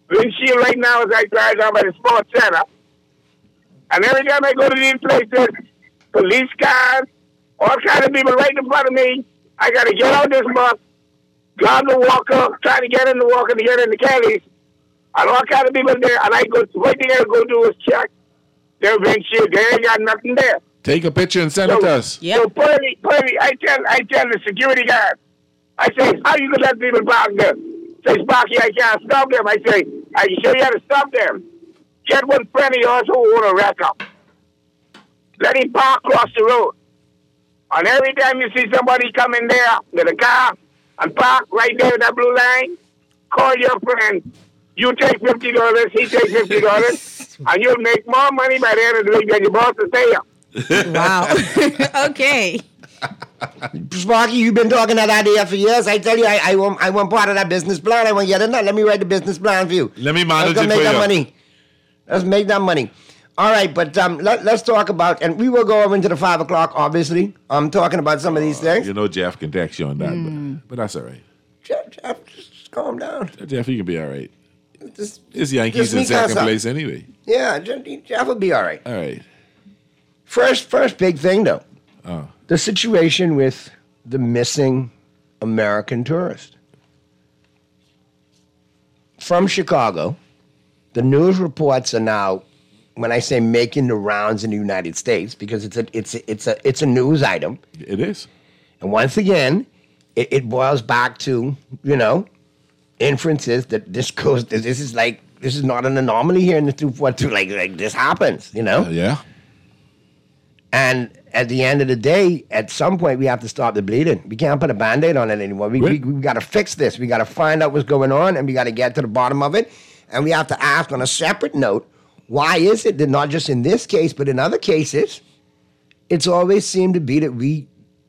windshield right now as I drive down by the sports center. And every time I go to these places, police cars, all kinds of people right in front of me. I got to get out this bus, grab the walker, try to get in the walker to get in the caddies. And all kinds of people there. And I go, what thing I go do is check their windshield. They ain't got nothing there. Take a picture and send so, it to us. Yep. So, Pearly, Pearly, I tell, I tell the security guard, I say, how you gonna let people park there? Say, Sparky, I can't stop them. I say, are you sure you have to stop them? Get one friend of yours who own a record. Let him park across the road. And every time you see somebody come in there with a car and park right there in that blue line, call your friend. You take fifty dollars, he takes fifty dollars, and you'll make more money by the end of the week than your boss will pay you. Wow. Okay. Sparky, you've been talking that idea for years. I tell you, I, I want I want part of that business plan. I want to get in that. Let me write the business plan for you. Let me manage Let's it make for that you. money. Let's make that money. All right, but um, let, let's talk about, and we will go over into the five o'clock, obviously. I'm talking about some of these things. You know Jeff can text you on that, Mm. but, but that's all right. Jeff, Jeff, just calm down. Jeff, he can be all right. Just, It's Yankees just in sneak us second up. place anyway. Yeah, Jeff, Jeff will be all right. All right. First, first big thing, though. Oh. The situation with the missing American tourist. From Chicago, the news reports are now, when I say making the rounds in the United States, because it's a it's a, it's a it's a news item. It is. And once again, it, it boils back to, you know, inferences that this goes this is like this is not an anomaly here in the two forty-two. Like like this happens, you know? Uh, yeah. And at the end of the day, at some point, we have to stop the bleeding. We can't put a Band-Aid on it anymore. We, we, we got to fix this. We got to find out what's going on, and we got to get to the bottom of it. And we have to ask on a separate note, why is it that not just in this case, but in other cases, it's always seemed to be that we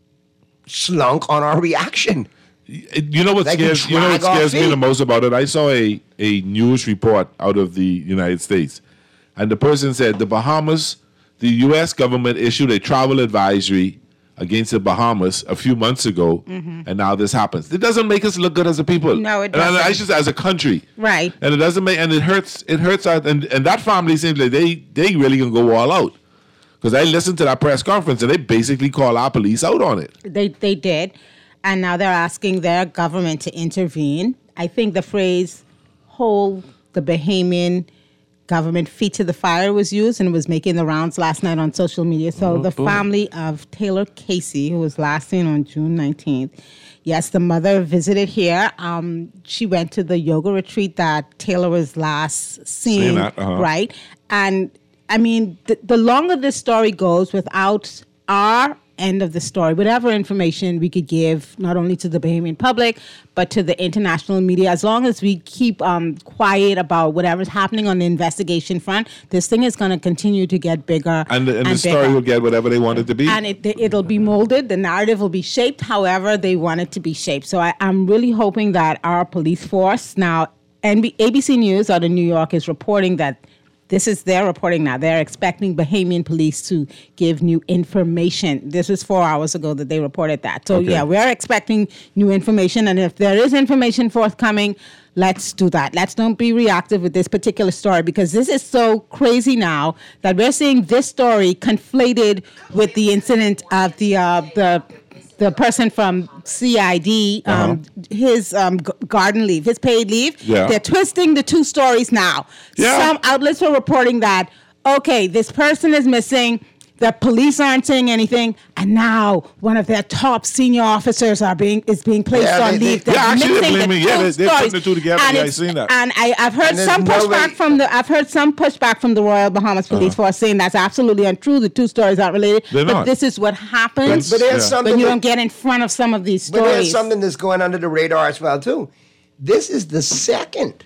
slunk on our reaction. You know what Like we scares you know what drag our scares me feet. the most about it? I saw a, a news report out of the United States, and the person said the Bahamas, the U S government issued a travel advisory against the Bahamas a few months ago, Mhm. and now this happens. It doesn't make us look good as a people. No, it And I, I doesn't. should say as a country. Right. And it doesn't make, and it hurts. It hurts out, and, and that family seems like they they really gonna go all out. Because I listened to that press conference, and they basically call our police out on it. They they did, and now they're asking their government to intervene. I think the phrase "hold the Bahamian government feet to the fire" was used, and it was making the rounds last night on social media. So Oh, the boy. family of Taylor Casey, who was last seen on June nineteenth, yes, the mother visited here. Um, she went to the yoga retreat that Taylor was last seen, Seen that, uh-huh. right? And I mean, the, the longer this story goes without our end of the story, whatever information we could give, not only to the Bahamian public, but to the international media, as long as we keep um, quiet about whatever's happening on the investigation front, this thing is going to continue to get bigger And, the- and, the bigger. story will get whatever they want it to be. And it, it'll be molded. The narrative will be shaped however they want it to be shaped. So I, I'm really hoping that our police force now, and A B C News out of New York is reporting that this is their reporting now. They're expecting Bahamian police to give new information. This was four hours ago that they reported that. So Okay. yeah, we're expecting new information. And if there is information forthcoming, let's do that. Let's don't be reactive with this particular story, because this is so crazy now that we're seeing this story conflated with the incident of the uh, the the person from C I D, um, his um, g- garden leave, his paid leave. Yeah. They're twisting the two stories now. Yeah. Some outlets are reporting that, okay, this person is missing. The police aren't saying anything, and now one of their top senior officers are being is being placed Yeah, on they- they- leave. They're yeah, actually, they're mixing the blaming- yeah, two they- they're putting stories. the two together. And Yeah, I it's- seen that. And I, I've heard And there's some no pushback way- from the I've heard some pushback from the Royal Bahamas Police Uh-huh. Force saying that's absolutely untrue. The two stories aren't related. They're but not. this is what happens But- but there's Yeah. something when you that- don't get in front of some of these But there's stories. something that's going under the radar as well, too. This is the second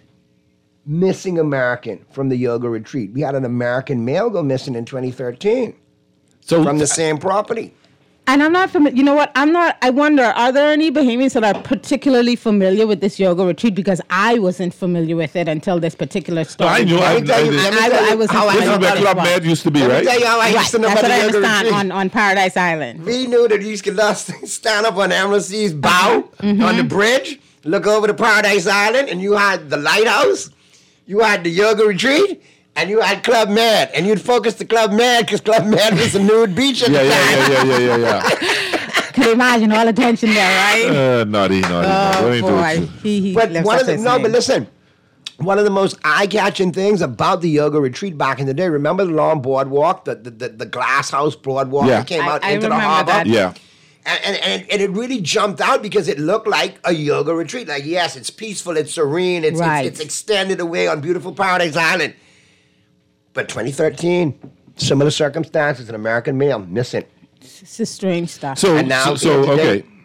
missing American from the yoga retreat. We had an American male go missing in twenty thirteen So from the same property. And I'm not familiar. You know what? I'm not. I wonder, are there any Bahamians that are particularly familiar with this yoga retreat? Because I wasn't familiar with it until this particular story. I knew. I, Let me tell you- I, let me I, tell you I was how I this is know where about Club it. Med used to be, Let right? me tell you how I Right, used to know that's about what the I yoga understand retreat. on, on Paradise Island. We knew that you used to stand up on M L C's bow Mhm. on the bridge, look over to Paradise Island, and you had the lighthouse. you had the yoga retreat, and you had Club Med, and you'd focus the Club Med because Club Med was a nude beach at yeah, the yeah, time. yeah, yeah, yeah, yeah, yeah. Can you imagine all attention there, right? Uh, naughty, naughty. Oh, naughty. boy. He, he But left one us of the, his no, name. but listen. One of the most eye-catching things about the yoga retreat back in the day, remember the long boardwalk, the the, the, the glass house boardwalk Yeah. that came out I- I into the remember harbor? that. Yeah. And, and, and, and it really jumped out because it looked like a yoga retreat. Like, yes, it's peaceful, it's serene, it's, Right. it's, it's extended away on beautiful Paradise Island. But twenty thirteen, similar circumstances, an American male missing. It's just strange stuff. So, And now, so, so you know, today- okay.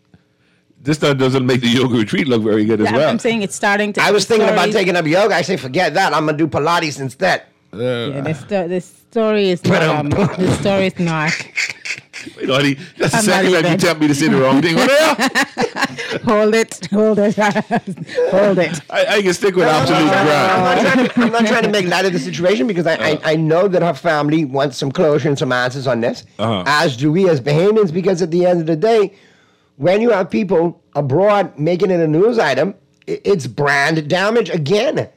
This time doesn't make the yoga retreat look very good as Yeah, well. I'm saying it's starting to. I was thinking about stories- taking up yoga. I say, forget that. I'm going to do Pilates instead. Yeah, this, sto- this story is not. Um, this story is not. Wait, naughty. That's the I'm second not time you even. tempt me to say the wrong thing. What the hell? Hold it, hold it, hold it. I, I can stick with No, no, absolute no, no, grind. I'm not, trying to, I'm not trying to make light of the situation because I, I, I know that her family wants some closure and some answers on this, Uh-huh. as do we as Bahamians, because at the end of the day, when you have people abroad making it a news item, i- it's brand damage again.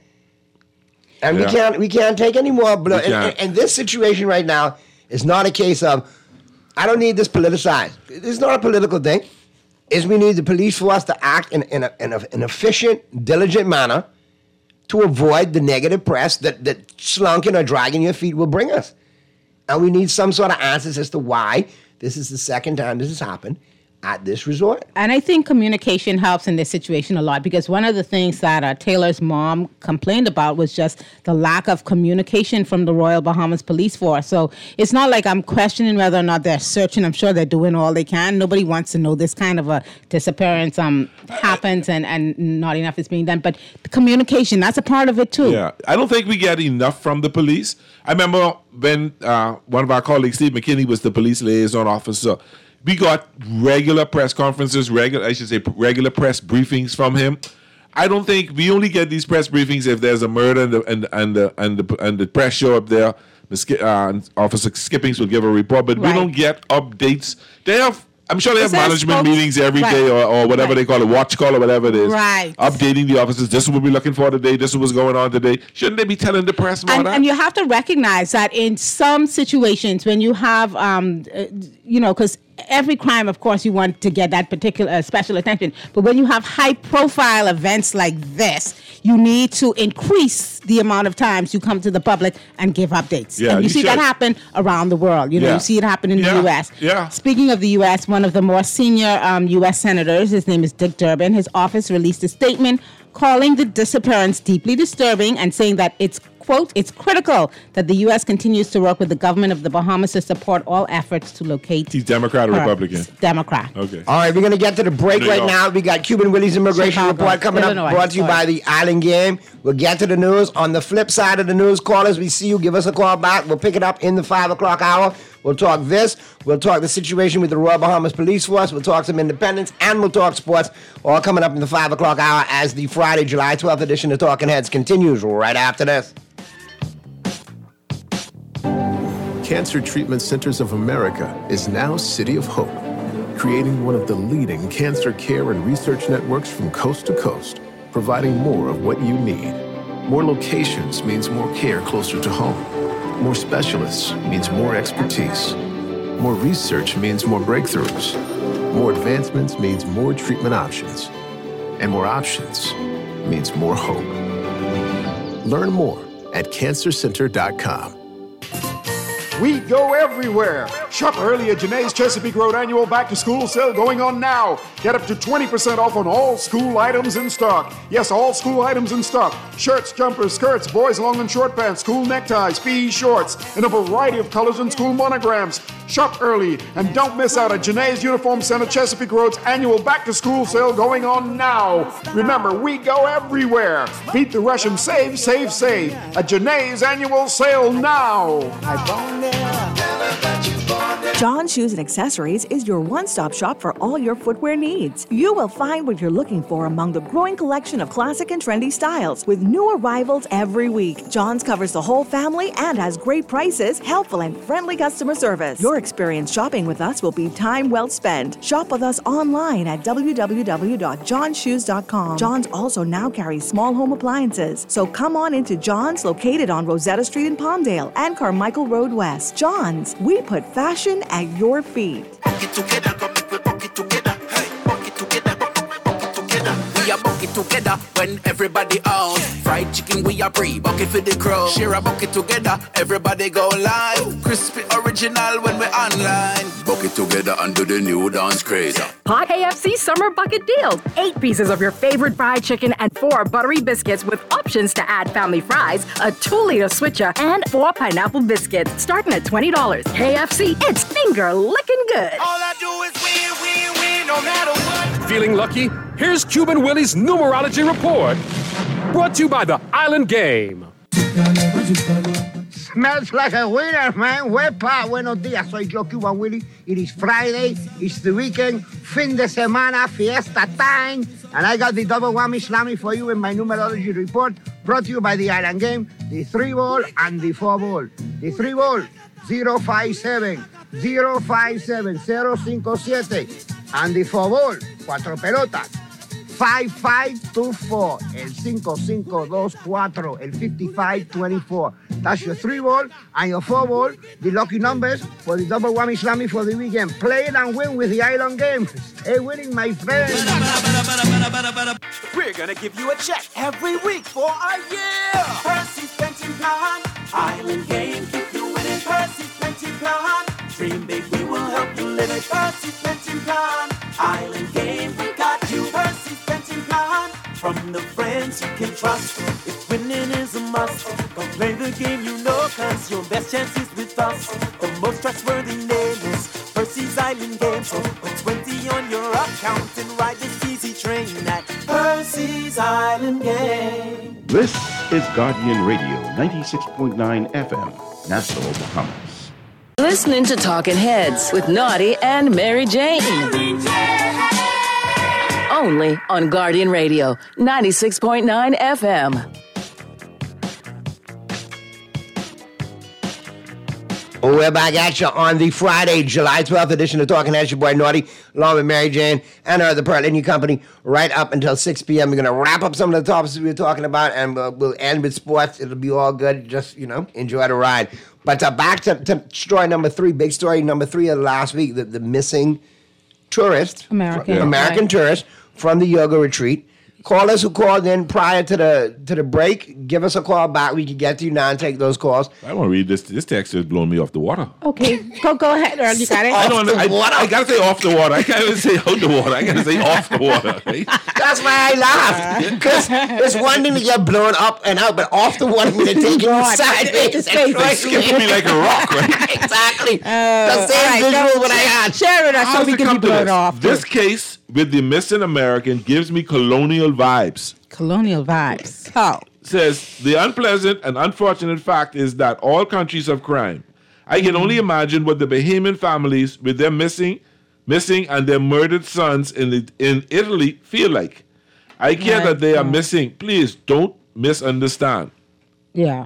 And we Yeah. can't we can't take any more blood. We And, can't. and, and this situation right now is not a case of, I don't need this politicized. It's not a political thing. Is we need the police force to act in, in, a, in a, an efficient, diligent manner to avoid the negative press that, that slunking or dragging your feet will bring us. And we need some sort of answers as to why this is the second time this has happened at this resort. And I think communication helps in this situation a lot because one of the things that uh, Taylor's mom complained about was just the lack of communication from the Royal Bahamas Police Force. So it's not like I'm questioning whether or not they're searching. I'm sure they're doing all they can. Nobody wants to know this kind of a disappearance um, happens and, and not enough is being done. But the communication, that's a part of it too. Yeah, I don't think we get enough from the police. I remember when uh, one of our colleagues, Steve McKinney, was the police liaison officer. We got regular press conferences, regular, I should say, regular press briefings from him. I don't think we only get these press briefings if there's a murder and the and and the and the, and the press show up there. The ski- uh, Officer Skippings will give a report, but we Right. don't get updates. They have. I'm sure they Is have there management spokes- meetings every Right. day or, or whatever Right. they call it, watch call or whatever it is. Right. Updating the officers. This is what we're looking for today. This is what's going on today. Shouldn't they be telling the press more And, that? and you have to recognize that in some situations when you have, um, uh, you know, because every crime, of course, you want to get that particular uh, special attention. But when you have high-profile events like this, you need to increase the amount of times you come to the public and give updates. Yeah, and you, you see that should. happen around the world. You know, Yeah. you see it happen in Yeah. the U S. Yeah. Speaking of the U S, one of the more senior um, U S senators, his name is Dick Durbin, his office released a statement calling the disappearance deeply disturbing and saying that it's, quote, it's critical that the U S continues to work with the government of the Bahamas to support all efforts to locate He's Democrat or her. Republican? Democrat. Okay. All right, we're going to get to the break New right York. now. We got Cuban Willie's Immigration Chicago, Report coming Illinois, up, brought to you sorry. by the Island Game. We'll get to the news. On the flip side of the news, callers, we see you. Give us a call back. We'll pick it up in the five o'clock hour. We'll talk this. We'll talk the situation with the Royal Bahamas Police Force. We'll talk some independence, and we'll talk sports. All coming up in the five o'clock hour as the Friday, July twelfth edition of Talking Heads continues right after this. Cancer Treatment Centers of America is now City of Hope, creating one of the leading cancer care and research networks from coast to coast, providing more of what you need. More locations means more care closer to home. More specialists means more expertise. More research means more breakthroughs. More advancements means more treatment options. And more options means more hope. Learn more at cancer center dot com. We go everywhere. Shop early at Janae's Chesapeake Road annual back to school sale going on now. Get up to twenty percent off on all school items in stock. Yes, all school items in stock. Shirts, jumpers, skirts, boys long and short pants, school neckties, P E shorts, and a variety of colors and school monograms. Shop early and don't miss out at Janae's Uniform Center Chesapeake Road's annual back to school sale going on now. Remember, we go everywhere. Beat the rush and save, save, save at Janae's annual sale now. John Shoes and Accessories is your one-stop shop for all your footwear needs. You will find what you're looking for among the growing collection of classic and trendy styles with new arrivals every week. John's covers the whole family and has great prices, helpful and friendly customer service. Your experience shopping with us will be time well spent. Shop with us online at w w w dot john shoes dot com. John's also now carries small home appliances, so come on into John's, located on Rosetta Street in Palmdale and Carmichael Road West. John's, we put fashion at your feet. We are bucket together when everybody out. Fried chicken we are pre bucket for the crow. Share a bucket together, everybody go live. Crispy original when we online. Bucket together under the new dance craze. Hot K F C Summer Bucket Deal. Eight pieces of your favorite fried chicken and four buttery biscuits with options to add family fries, a two-liter switcher, and four pineapple biscuits. Starting at twenty dollars. K F C, it's finger licking good. All I do is win, win, win, no matter what. Feeling lucky? Here's Cuban Willie's numerology report. Brought to you by the Island Game. Smells like a winner, man. Wepa, buenos días. Soy yo, Cuban Willie. It is Friday. It's the weekend. Fin de semana, fiesta time. And I got the double whammy slammy for you in my numerology report. Brought to you by the Island Game, the three ball and the four ball. The three ball, zero five seven, zero five seven, zero five seven. And the four ball, cuatro pelotas. five five two four, el five five two four, el fifty-five twenty-four. That's your three ball and your four ball, the lucky numbers for the double whammy slammy for the weekend. Play it and win with the Island Game. Stay winning, my friend. We're gonna give you a check every week for a year. Percy's pension plan, Island Game, keep you winning. Percy's pension plan, dream big, we will help you live it. Percy's pension plan, Island Game, we got you. Percy's pension plan, from the friends you can trust. If winning is a must, go play the game you know, cause your best chance is with us. The most trustworthy name is Percy's Island Game. So put twenty on your account and ride this easy train at Percy's Island Game. This is Guardian Radio, ninety-six point nine F M, Nassau, Bahamas. Listening to Talking Heads with Naughty and Mary Jane. Only on Guardian Radio, ninety-six point nine F M. We're back at you on the Friday, July twelfth edition of Talking Heads. Your boy Naughty, along with Mary Jane and her, the Pearl Indian Company, right up until six p.m. We're going to wrap up some of the topics we were talking about, and uh, we'll end with sports. It'll be all good. Just, you know, enjoy the ride. But uh, back to, to story number three, big story number three of the last week, the, the missing tourist, American, fr- American right. tourist from the yoga retreat. Callers who called in prior to the to the break, give us a call back. We can get to you now and take those calls. I want to read this. This text is blowing me off the water. Okay, go go ahead, Earl. You got it. I don't. I, I gotta say off the water. I can't even say out the water. I gotta say off the water. Right? That's why I laughed, because it's one thing to get blown up and out, but off the water means they're taking you sideways. It's skipping me like a rock, right? Exactly. Uh, the same right, visual no, what I had. Share it so we can be blown off. This case with the missing American gives me colonial vibes. Colonial vibes. Oh. Says the unpleasant and unfortunate fact is that all countries have crime. I can only imagine what the Bahamian families with their missing, missing and their murdered sons in the, in Italy feel like. I care Right. that they are missing. Please don't misunderstand. Yeah.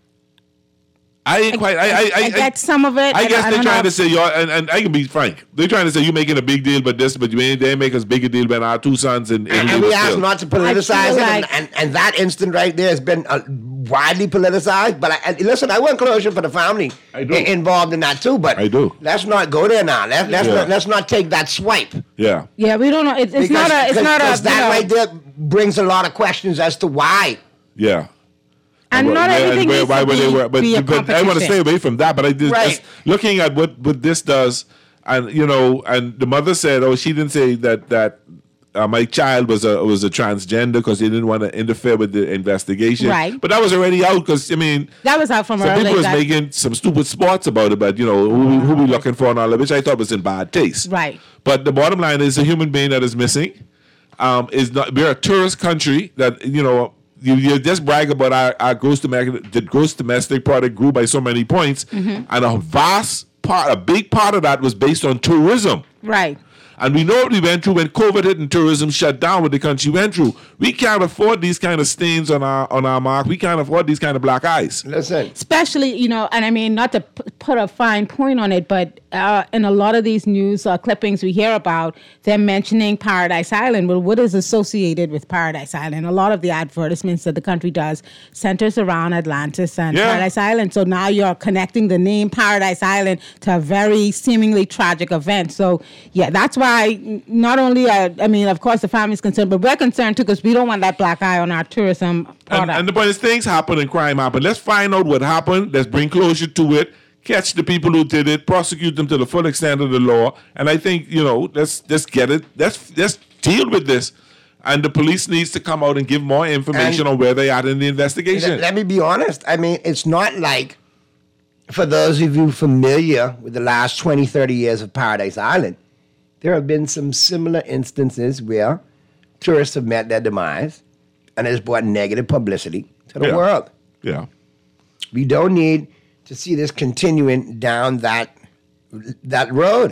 I ain't quite. I, I, I, I get some of it. I and guess I they're don't trying know. to say y'all, and, and I can be frank. They're trying to say you making a big deal, but this, but you ain't. They make us bigger deal than our two sons in. in And, and we asked not to politicize it, and, and, and that instant right there has been uh, widely politicized. But I, and listen, I want closure for the family I do. i- involved in that too. But I do. Let's not go there now. Let, let's Yeah. not let's not take that swipe. Yeah. Yeah, we don't know. It's, it's not a. It's not a. because you that know, right there brings a lot of questions as to why. Yeah. And not where- everything where- needs why to would they be- were- but, be a but I want to competition. stay away from that. But I just, Right. just looking at what, what this does, and you know, and the mother said, "Oh, she didn't say that that uh, my child was a was a transgender because he didn't want to interfere with the investigation." Right. But that was already out because I mean, That was out from some early. people was that- making some stupid sports about it, but you know, who, we- who we looking for and all that, which I thought was in bad taste. Right. But the bottom line is, a human being that is missing um, is not. We're a tourist country that you know. You, you just brag about our, our gross domestic the gross domestic product grew by so many points, Mhm. and a vast part, a big part of that was based on tourism. Right. And we know what we went through when COVID hit and tourism shut down, what the country went through. We can't afford these kind of stains on our on our mark. We can't afford these kind of black eyes. Listen. Especially, you know, and I mean, not to p- put a fine point on it, but uh, in a lot of these news uh, clippings we hear about, they're mentioning Paradise Island. Well, what is associated with Paradise Island? A lot of the advertisements that the country does centers around Atlantis and Yeah. Paradise Island. So now you're connecting the name Paradise Island to a very seemingly tragic event. So, yeah, that's why not only, uh, I mean, of course, the family's concerned, but we're concerned too because we don't want that black eye on our tourism product. And, and the point is, things happen and crime happen. Let's find out what happened. Let's bring closure to it. Catch the people who did it. Prosecute them to the full extent of the law. And I think, you know, let's let's get it. Let's let's deal with this. And the police needs to come out and give more information And- on where they are in the investigation. Let, let me be honest. I mean, it's not like, for those of you familiar with the last twenty, thirty years of Paradise Island, there have been some similar instances where tourists have met their demise and it has brought negative publicity to the Yeah. world. Yeah. We don't need to see this continuing down that that road.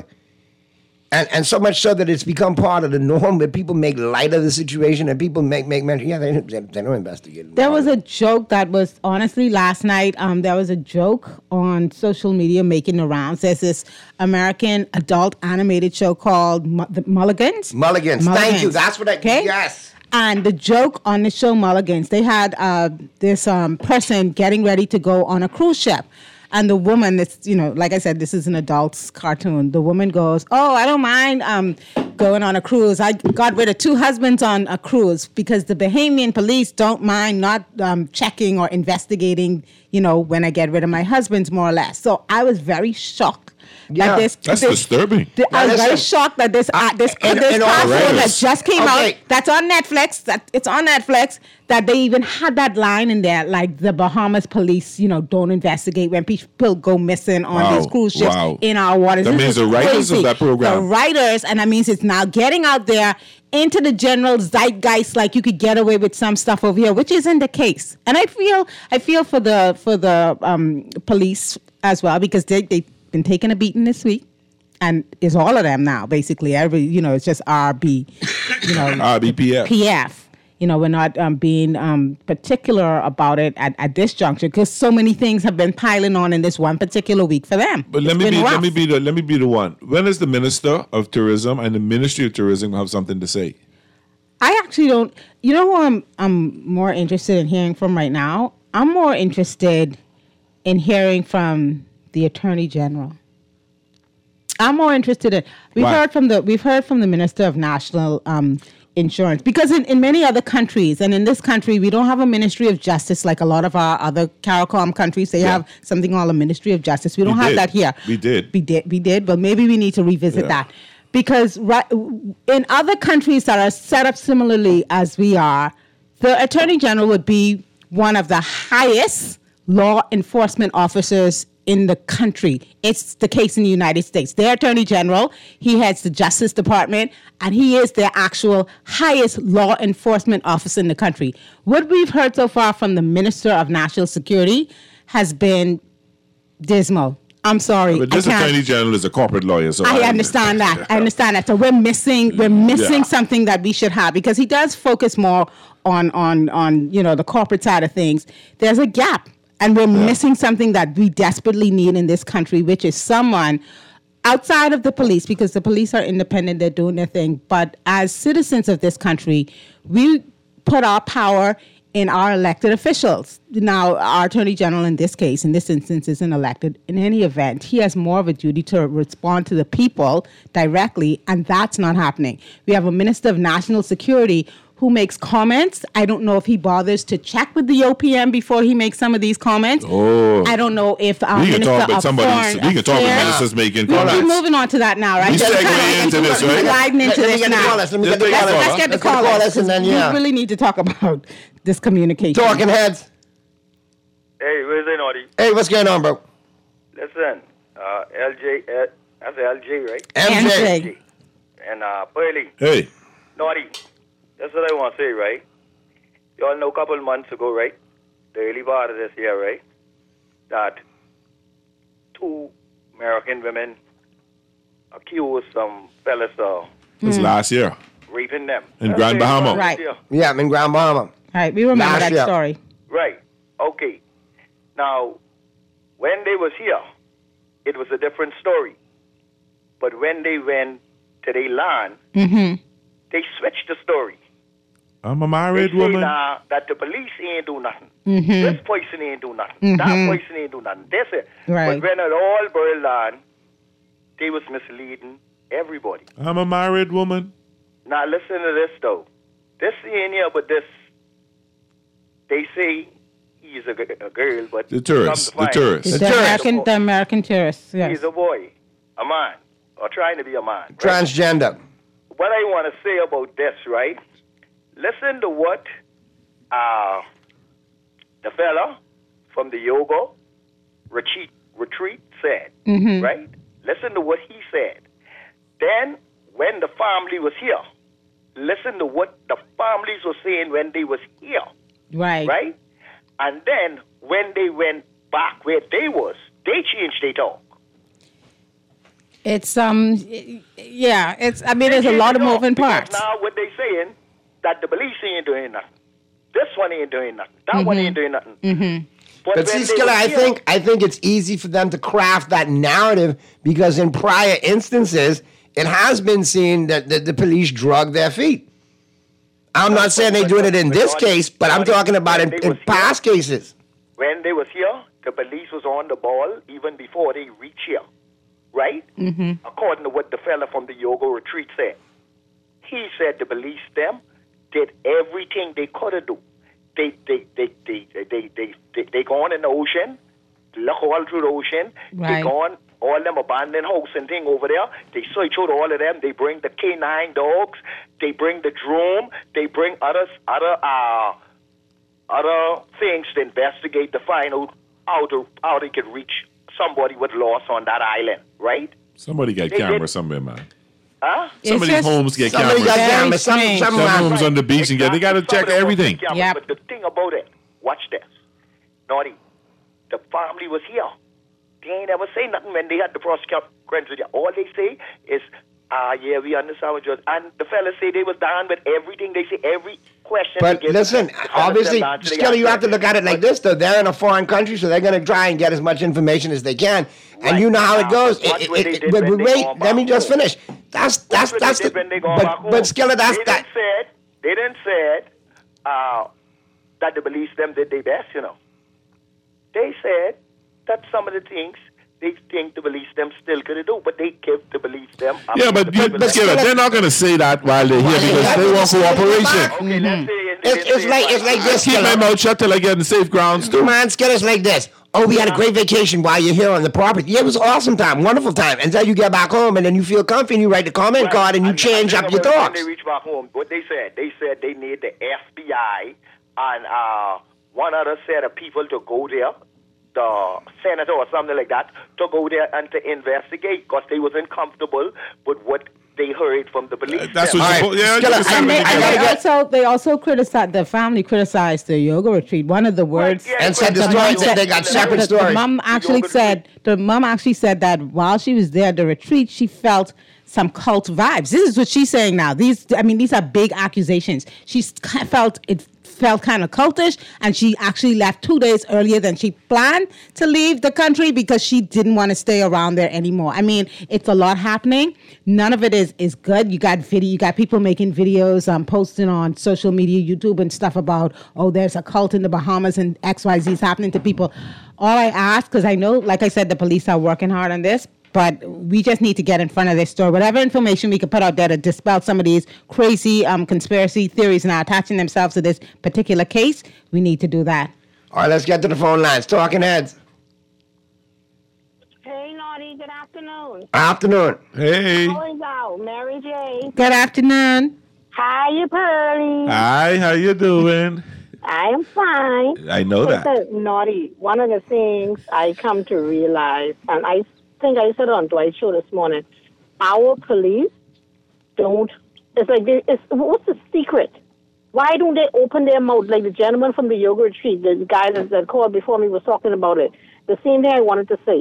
And and so much so that it's become part of the norm where people make light of the situation and people make make mention, yeah, they, they, they don't investigate it. There was a joke that was, honestly, last night, um, there was a joke on social media making the rounds. There's this American adult animated show called Mu- the Mulligans. Mulligans. Thank you. That's what I, Okay? yes. And the joke on the show Mulligans, they had uh, this um, person getting ready to go on a cruise ship. And the woman, it's, you know, like I said, this is an adult's cartoon. The woman goes, oh, I don't mind um, going on a cruise. I got rid of two husbands on a cruise because the Bahamian police don't mind not um, checking or investigating, you know, when I get rid of my husbands, more or less. So I was very shocked. Yeah, that this, that's this, disturbing. th- I Now, was very listen, shocked that this uh, this, and- this and all cartoon that writers. just came Okay. out, that's on Netflix, that it's on Netflix, that they even had that line in there, like the Bahamas police, you know, don't investigate when people go missing on Wow, these cruise ships wow. in our waters. That This means is the writers of crazy. that program. The writers, and that means it's now getting out there into the general zeitgeist, like you could get away with some stuff over here, which isn't the case. And I feel, I feel for the for the um, police as well, because they they've been taking a beating this week. And it's all of them now, basically. Every, you know, it's just R B, you know, R B P F. P F. You know, we're not um, being um, particular about it at, at this juncture because so many things have been piling on in this one particular week for them. But let It's me been be rough. let me be the let me be the one. When is the Minister of Tourism and the Ministry of Tourism have something to say? I actually don't. You know who I'm I'm more interested in hearing from right now? I'm more interested in hearing from the Attorney General. I'm more interested in. We've Why? heard from the we've heard from the Minister of National um, Insurance, because in, in many other countries and in this country we don't have a Ministry of Justice like a lot of our other CARICOM countries. They Yeah. have something called a Ministry of Justice. We don't We have did. that here. We did. We did. We did. But maybe we need to revisit Yeah. that. Because right, in other countries that are set up similarly as we are, the Attorney General would be one of the highest law enforcement officers in the country. It's the case in the United States. Their Attorney General, he heads the Justice Department, and he is their actual highest law enforcement officer in the country. What we've heard so far from the Minister of National Security has been dismal. I'm sorry. But this I can't- Attorney General is a corporate lawyer, so I understand that. I understand that. So we're missing we're missing Yeah. something that we should have, because he does focus more on on on you know the corporate side of things. There's a gap, and we're missing something that we desperately need in this country, which is someone outside of the police, because the police are independent, they're doing their thing. But as citizens of this country, we put our power in our elected officials. Now, our Attorney General in this case, in this instance, isn't elected. In any event, he has more of a duty to respond to the people directly, and that's not happening. We have a Minister of National Security who makes comments. I don't know if he bothers to check with the O P M before he makes some of these comments. Oh. I don't know if our We can Minister talk about of somebody. Foreign We can talk about Affairs- ministers making We're comments. moving on to that now, right? We Just segue kinda- into this, right? Gliding into Let me this get the now. callers. Let me get Let's the take callers. the Let's get the Let's get the callers. callers and then, yeah. We really need to talk about this communication. Talking heads. Hey, where's the naughty? Hey, what's going on, bro? Listen, uh, L J, uh, that's L J, right? M J. And uh, Pearly, Hey. naughty. That's what I want to say, right? You all know a couple months ago, right? The early part of this year, right? That two American women accused some fellas of It was last year raping them. in That's Grand it, Bahama. right. Yeah, I'm in Grand Bahama. Right, we remember Last that year. story. Right. Okay. Now, when they was here, it was a different story. But when they went to their land, Mm-hmm. they switched the story. I'm a They married say woman. now that the police ain't do nothing. Mhm. This person ain't do nothing. That Mhm. person ain't do nothing. That's it. Right. But when it all boiled on, they was misleading everybody. I'm a married woman. Now listen to this though. This ain't here, but this. They say he's a, g- a girl, but The tourist, come to the find- tourist. The, American, the American tourists. Yes. He's a boy, a man, or trying to be a man. right? Transgender. What I want to say about this, right? Listen to what uh, the fella from the yoga retreat retreat said, Mhm. right? Listen to what he said. Then, when the family was here, listen to what the families were saying when they was here, Right. right? And then, when they went back where they was, they changed their talk. It's um, yeah. It's. I mean, there's a lot of moving parts. Now, what they saying, that the police ain't doing nothing. This one ain't doing nothing. That one ain't doing nothing. Mm-hmm. But, But when see, they Skilla, was I here- think I think it's easy for them to craft that narrative because in prior instances, it has been seen that the, the police drug their feet. I'm not saying they're doing it in this case, but I'm talking about in, in past cases. when they was here, the police was on the ball even before they reach here, right? Mm-hmm. According to what the fella from the yoga retreat said. He said the police them did everything they could have do. They they they they they they they, they, they gone in the ocean, look all through the ocean. They Right. gone all them abandoned house and thing over there. They search out all of them. They bring the K nine dogs. They bring the drone. They bring others other uh other things to investigate to find out how to how they could reach somebody with lost on that island, right? Somebody got They camera did- somewhere, man. Huh? Some of these homes get somebody cameras. got cameras. Some- some Some man- homes on the beach and get they got to check everything. Yeah, but the thing about it, watch this. Naughty, the family was here. They ain't ever say nothing when they had the prosecutor. All they say is, ah, yeah, we understand what you're... And the fellas say they was down with everything. They say every question But they give, listen, the fellas obviously, them answer, they Skilla, you answer. have to look at it like this, though. They're in a foreign country, so they're going to try and get as much information as they can. And you know how it goes. Watch It- what it- they it- did but when but they wait, gone let me back just home. finish. That's that's what that's they the. did when they gone But back home. but Skilla, that's they that. Didn't said, they didn't said uh, that the police them did their best, you know. They said that some of the things they think the police them still could do, but they give the police them. I Yeah, mean, but the you, privilege. Skilla, they're not going to say that while they're here because they want cooperation. Okay, let's say it- It's, it's like it's like I this. keep my Skilla. mouth shut till I get in safe grounds too. Man, Skiller's like this. Oh, we had a great vacation while you're here on the property. Yeah, it was an awesome time, wonderful time. Until you get back home and then you feel comfy and you write the comment card and you change up your When thoughts. they reach back home, what they said, they said they need the F B I and uh, one other set of people to go there, the senator or something like that, to go there and to investigate because they wasn't comfortable with what they heard from the police. That's them. what you yeah, Skilla, you and they- can- I gotta They get- also they also criticized the family criticized the yoga retreat. One of the words And said the mom story, said- they got separate the, the stories. mom actually said the mom actually said that while she was there at the retreat, she felt some cult vibes. This is what she's saying now. These I mean these are big accusations. She felt it felt kind of cultish, and she actually left two days earlier than she planned to leave the country because she didn't want to stay around there anymore. I mean, it's a lot happening. None of it is is good. You got video, you got people making videos, um, posting on social media, YouTube and stuff about, oh, there's a cult in the Bahamas and X Y Z is happening to people. All I ask, because I know, like I said, the police are working hard on this, but we just need to get in front of this story. Whatever information we can put out there to dispel some of these crazy um, conspiracy theories now attaching themselves to this particular case, we need to do that. All right, let's get to the phone lines. Talking heads. Hey, Naughty, good afternoon. Afternoon. Hey. How is out? Mary J. Good afternoon. Hi, Pearly. Hi, how you doing? I am fine. I know that. Listen, Naughty, one of the things I come to realize, and I think I said it on Dwight's show this morning, our police don't, it's like, they, it's, what's the secret? Why don't they open their mouth? Like the gentleman from the yoga retreat, the guy that, that called before me was talking about it. The same thing I wanted to say.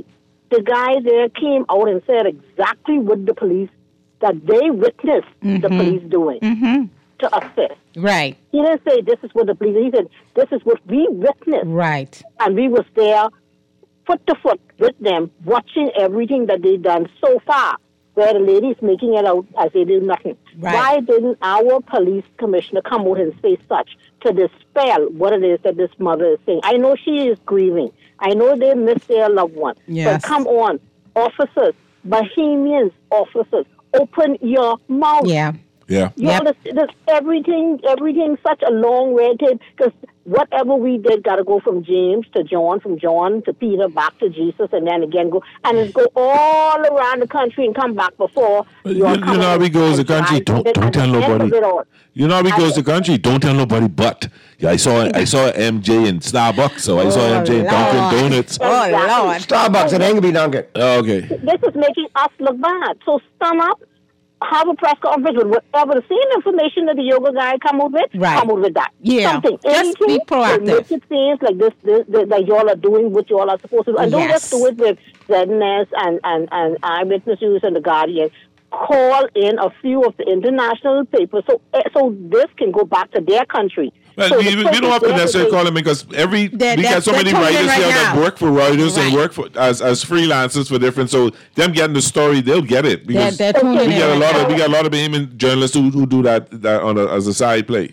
the guy there came out and said exactly what the police, that they witnessed Mm-hmm. the police doing Mm-hmm. to assist. Right. He didn't say this is what the police, he said this is what we witnessed. Right. And we was there foot to foot with them, watching everything that they done so far, where the lady's making it out as they did nothing. Right. Why didn't our police commissioner come out and say such to dispel what it is that this mother is saying? I know she is grieving. I know they missed their loved one. Yes. But come on, officers, Bahamians, officers, open your mouth. Yeah. Yeah. You understand? There's everything, everything, such a long red tape, because whatever we did got to go from James to John, from John to Peter, back to Jesus, and then again go, and it's go all around the country and come back before You, you're you know how we goes the country. Don't don't tell nobody. You know how we goes the country. Don't tell nobody. But yeah, I saw I saw M J in Starbucks, so I saw Oh, M J in Dunkin' Lord. Donuts. Oh, Lord. Starbucks and Angry Dunkin'. Oh, okay. This is making us look bad. So stand up, have a press conference with whatever the same information that the yoga guy come out with, Right. come out with that. Yeah. Something. Just Anything be that proactive. makes it seems like this, this, this, that y'all are doing what y'all are supposed to do. And don't Yes. just do it with Z N S and, and, and Eyewitness News and The Guardian. Call in a few of the international papers so eh, so this can go back to their country. Well, So we, the we don't have to person- necessarily call them because every They're- we they're- got so they're many tuning in writers right here that now. work for Reuters and Right. work for as as freelancers for different. So them getting the story, they'll get it because they're tuning we in got a right lot now. of we got a lot of Bahamian journalists who, who do that that on a, as a side play.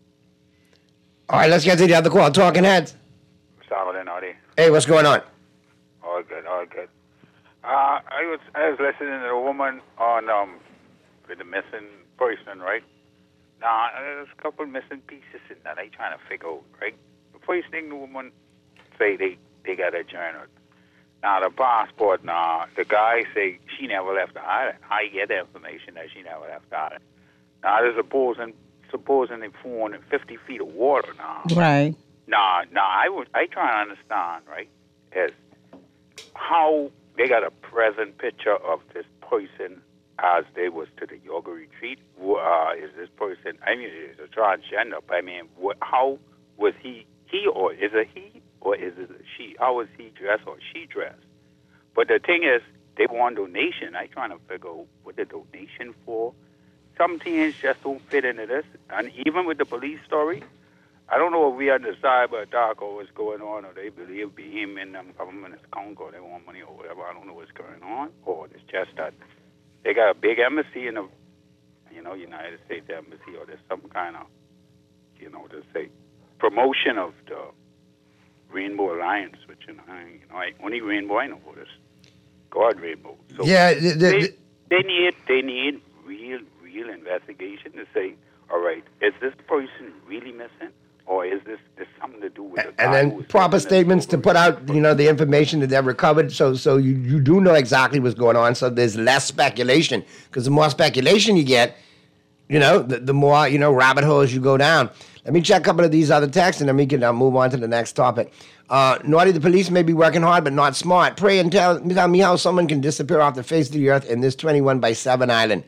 All right, let's get to the other call. Talking Heads. Saturday night. Hey, what's going on? All good, all good. Uh, I was I was listening to a woman on um with the missing person, right? Now there's a couple missing pieces in that I trying to figure out, right? The first thing the woman say they they got a journal. Now the passport, now the guy say she never left the island. I get the information that she never left the island. Now there's supposing supposing they found fifty feet of water now. Right. Now, now I would I try to understand, right, is how they got a present picture of this person as they was to the yoga retreat. Uh, is this person? I mean, it's a transgender. But I mean, what, how was he? He or is it he or is it a she? How was he dressed or she dressed? But the thing is, they want donation. I trying to figure out what the donation for. Some things just don't fit into this, and even with the police story. I don't know if we on the side but dark or what's going on, or they believe him in them government is Congo, they want money or whatever. I don't know what's going on, or it's just that they got a big embassy in the, you know, United States embassy, or there's some kind of, you know, to say promotion of the Rainbow Alliance, which you know, I, you know, I, only Rainbow I know about is God Rainbow. So Yeah, the- the- they, the- they need they need real real investigation to say, all right, is this person really missing? Or is this, this something to do with the And guy who then was proper statements to put out, you know, the information that they've recovered, so so you, you do know exactly what's going on. So there's less speculation, because the more speculation you get, you know, the, the more you know rabbit holes you go down. Let me check a couple of these other texts, and then we can uh, move on to the next topic. Uh, Naughty, the police may be working hard, but not smart. Pray and tell, tell me how someone can disappear off the face of the earth in this twenty-one by seven island.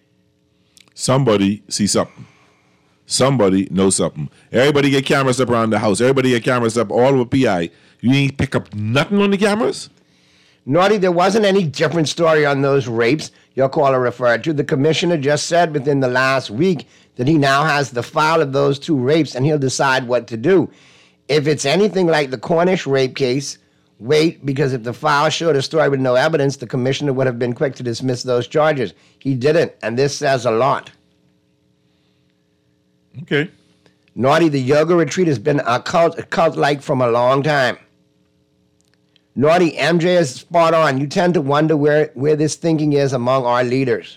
Somebody see something. Somebody knows something. Everybody get cameras up around the house. Everybody get cameras up all over P I. You ain't pick up nothing on the cameras? Naughty, there wasn't any different story on those rapes your caller referred to. The commissioner just said within the last week that he now has the file of those two rapes and he'll decide what to do. If it's anything like the Cornish rape case, wait, because if the file showed a story with no evidence, the commissioner would have been quick to dismiss those charges. He didn't, and this says a lot. Okay. Naughty, the yoga retreat has been a cult, a cult-like from a long time. Naughty, M J is spot on. You tend to wonder where, where this thinking is among our leaders.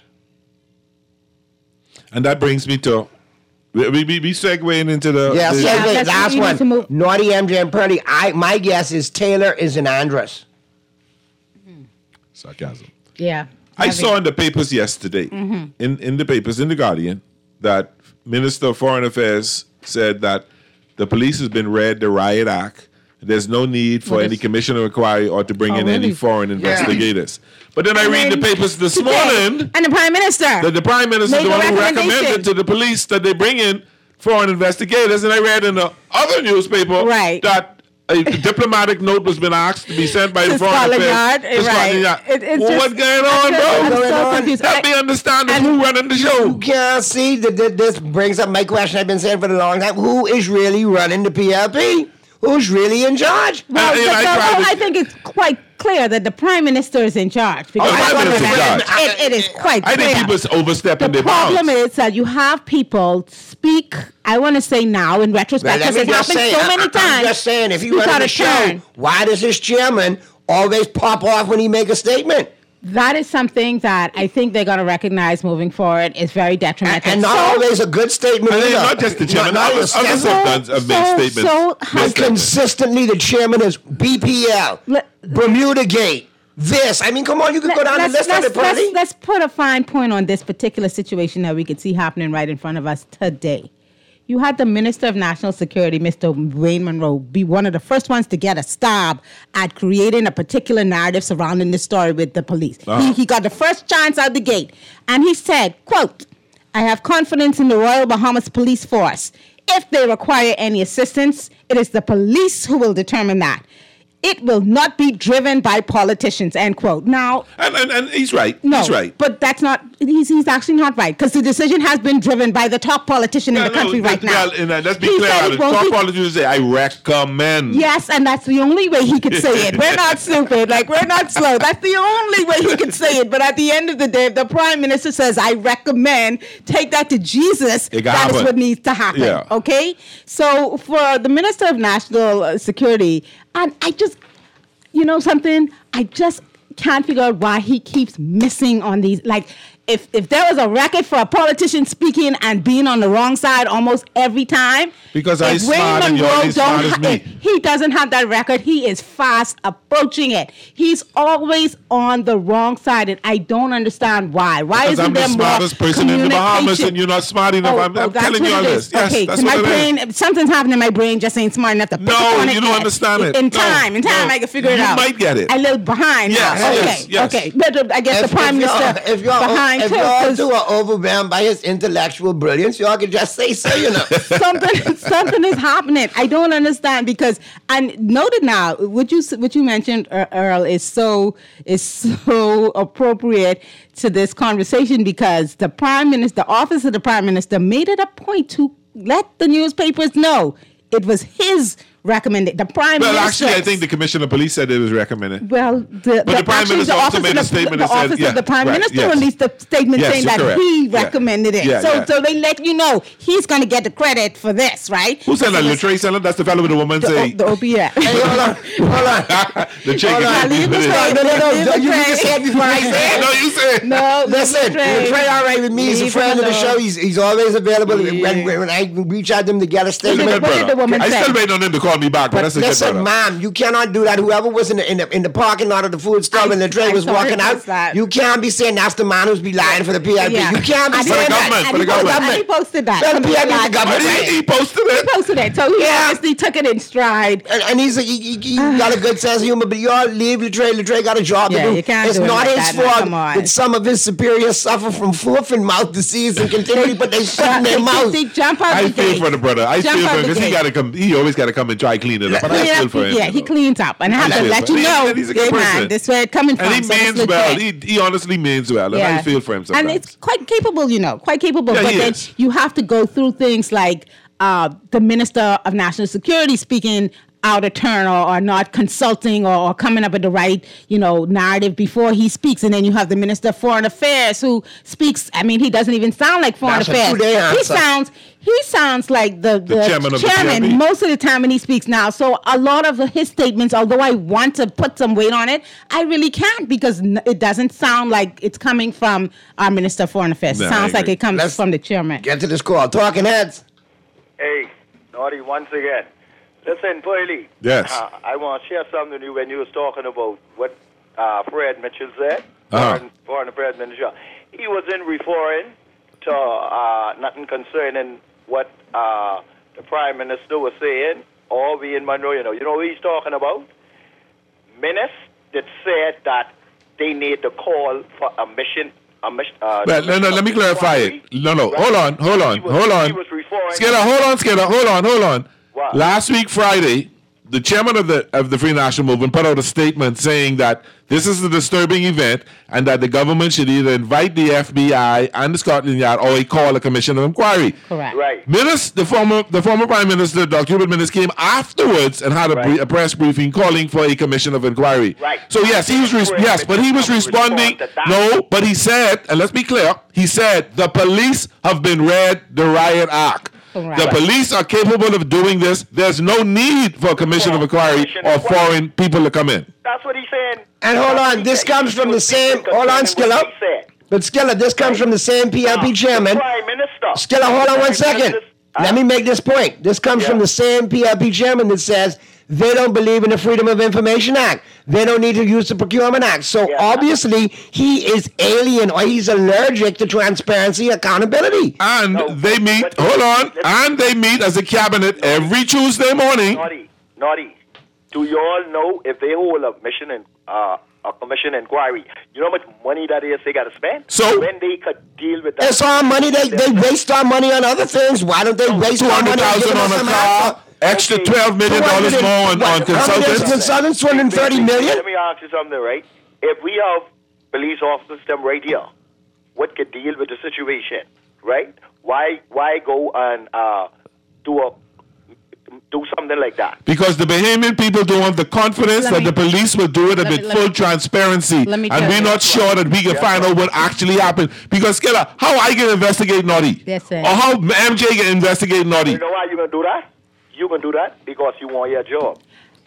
And that brings me to, we, we, we segueing into the... Yeah, the, segue, last one. Naughty, M J, and Pearly. I, my guess is Taylor is an Andress. Sarcasm. Yeah. I saw in the papers yesterday, Mhm. in, in the papers, in The Guardian, that Minister of Foreign Affairs said that the police has been read the Riot Act. There's no need for What any is- commission to inquire or to bring Oh, in any really? foreign Yeah. investigators. But then I And read the then papers this today, morning and the Prime Minister. that the Prime Minister is made the a one who recommendation. recommended to the police that they bring in foreign investigators. And I read in the other newspaper Right. that A diplomatic note was been asked to be sent by the foreign Scotland affairs. Yard, to right. Scotland Yard. It- it's well, just- what's going on, I'm bro? so- I'm What's so going on? confused. Help me understand who running the show. You can't see that that this brings up my question I've been saying for a long time. Who is really running the P L P? Who's really in charge? Well, And- and but I no, tried no, to- I think it's quite clear that the prime minister is in charge. Because Oh, the prime I- minister's in charge. It, it is quite I clear. think people overstepping The their bounds. problem is that you have people speak, I want to say now, in Well, retrospect, let because me it just happened say, so I- many I- times. I'm just saying, if he speak runs out the of show, turn. why does his chairman always pop off when he make a statement? That is something that I think they're going to recognize moving forward is very detrimental. And not So- always a good statement And either. not just the chairman, Not- not others- the others chairman. have done- have made so- statements. so Made And statements. consistently, the chairman is B P L, Bermuda Gate, this. I mean, come on, you can go down the let's, list of let's, it, Party. let's, let's put a fine point on this particular situation that we could see happening right in front of us today. You had the Minister of National Security, Mister Wayne Monroe, be one of the first ones to get a stab at creating a particular narrative surrounding this story with the police. Uh-huh. He, he got the first chance out the gate. And he said, quote, I have confidence in the Royal Bahamas Police Force. If they require any assistance, it is the police who will determine that. It will not be driven by politicians, end quote. Now, And, and, and he's right. no, He's right. but that's not, he's, he's actually not right, because the decision has been driven by the top politician in Yeah, the country no, right now. well, and, uh, let's be He clear said about it it. won't Top be- politicians say, I recommend. Yes, and that's the only way he could say it. We're not stupid. Like, we're not slow. That's the only way he could say it. But at the end of the day, if the prime minister says, I recommend, take that to Jesus, It can that is happen. what needs to happen. Yeah. Okay? So for the Minister of National uh, Security, and I just, you know something? I just can't figure out why he keeps missing on these. Like, if if there was a record for a politician speaking and being on the wrong side almost every time, Because if I'm smart and you're Monroe as smart don't as ha- me. he doesn't have that record. He is fast approaching it. He's always on the wrong side, and I don't understand why. Why Because isn't I'm the there more smartest person in the Bahamas communication? and you're not smart enough. Oh, I'm, oh, I'm that's telling what you all it this. is. Yes, okay, that's my what it is. brain, something's happening in my brain just ain't smart enough to put No, it on you it don't yet. understand it. In No, time, in time, no. I can figure it You out. might get it. I live behind. Yes, now. yes, okay, yes. okay. But uh, I guess If- the prime if y'all- minister if y'all, behind if too. y'all 'cause do are overwhelmed by his intellectual brilliance, y'all can just say so, you know. something something is happening. I don't understand because and noted now what you what you mentioned, uh, Earl, is so is so appropriate to this conversation because the prime minister, the office of the prime minister, made it a point to let the newspapers know it was his recommended. The prime Well, minister. actually, I think the commissioner of police said it was recommended. Well, the, But the prime actually, minister the also office made of a the, statement the that said- office yeah, of the prime right, minister yes. released a statement Yes, saying you're that correct. he Yeah. recommended it. Yeah, so, yeah. so they let you know he's going to get the credit for this, right? Who said that? Latrey said that? That's the fellow with the woman The, say. the O B S. Hey, hold on, hold on. The chicken. Hold on. leave the It is. tray. No, no, no, Leave no, the you tray. can say it before I say it. No, you said. No, Listen, Trey. Trey all right with me. He's a Leave friend him of the alone. show. He's he's always available when, when I reach out to him to get a He's a good statement. What did the brother. woman I say? still waiting on him to call me back, but, But that's a good listen, brother. ma'am, you cannot do that. Whoever was in the in the, in the parking lot of the food stall I- and the tray I was saw walking it out, was that. you can't be saying that's the man who's be lying for the P I P. Yeah. You can't be And saying he- that. government, for and the he posted- government. and he posted that. For the P I P, the But government. he, right? he posted He it. posted it. So he Yeah. obviously took it in stride. And, and he's a, he, he, he got a good sense of humor, but y'all leave Latrey. Latrey got a job Yeah, to do. you can't it's do it not like his that, now, fault come on. that some of his superiors suffer from foot and mouth disease and continually put their foot in their They- mouth. they jump out I the feel gate. for the brother. I Jump feel out for him the because he gate. got to come. He always got to come and try clean it up. But I Yeah, feel for him. yeah, he cleans up, and I have I to feel let for you him. know, And he's a good hey, person. man, this where it coming from. And he so it's means well. legit. He, he honestly means well. And I feel for him sometimes. And it's quite capable, you know, quite capable. Yeah, but he then is. you have to go through things like uh, the Minister of National Security speaking out of turn or, or not consulting or, or coming up with the right, you know, narrative before he speaks. And then you have the Minister of Foreign Affairs who speaks. I mean, he doesn't even sound like Foreign That's a Affairs. two-day He answer. sounds he sounds like the, the, The chairman of the P I P. most of the time when he speaks now. So a lot of his statements, although I want to put some weight on it, I really can't because n- it doesn't sound like it's coming from our Minister of Foreign Affairs. No, It I sounds like agree. it comes Let's- from the chairman. Get to this call. Talking heads. Hey, Naughty, once again. Listen, Pearly. Yes. Uh, I want to share something with you when you was talking about what uh, Fred Mitchell said. Uh-huh. Foreign, foreign Affairs Minister. He wasn't referring to uh, nothing concerning what uh, the Prime Minister was saying or being Monroe. You know, you know what he's talking about? Minutes that said that they need to call for a mission. A mission uh, Well, no, no, let me clarify it. No, no, Right? hold on, hold on, He was- hold he on. was referring- Skinner, hold on, Skinner, hold on, hold on. What? Last week, Friday, the chairman of the of the Free National Movement put out a statement saying that this is a disturbing event and that the government should either invite the F B I and the Scotland Yard or call a commission of inquiry. Correct. Right. Minister, the former the former Prime Minister, Doctor Hubert Minnis, came afterwards and had a, Right. brie- a press briefing calling for a commission of inquiry. Right. So yes, he was res- yes, but he was responding. No, but he said, and let's be clear, he said the police have been read the riot act. Right. The police are capable of doing this. There's no need for a commission of inquiry or foreign people to come in. That's what he's saying. And hold on, this comes from the same. Hold on, Skilla. But Skilla, this comes from the same P L P chairman. Prime Minister. Skilla, hold on one second. Let me make this point. This comes from the same P L P chairman that says they don't believe in the Freedom of Information Act. They don't need to use the Procurement Act. So obviously he is alien or he's allergic to transparency, accountability. And they meet, hold on, and they meet as a cabinet every Tuesday morning. Naughty, naughty. Do you all know if they hold a mission and uh, a commission inquiry, you know how much money that is they got to spend? So when they could deal with that, It's our money. They, they waste our money on other things. Why don't they waste our money on two hundred thousand giving on us a some car, answer? extra twelve million dollars more on, on consultants. Consultants, two hundred thirty million. Let me ask you something, right? If we have police officers them right here, what could deal with the situation, right? Why why go and uh, do a do something like that? Because the Bahamian people don't have the confidence Let that me- the police will do it let me- with let full me- transparency. let me And tell we're you not this sure one. that we can Yeah. find out what actually happened. Because, Skilla, how I can investigate Naughty? That's Or it. how M J can investigate Naughty? You know why you gonna do that? You gonna do that because you want your job.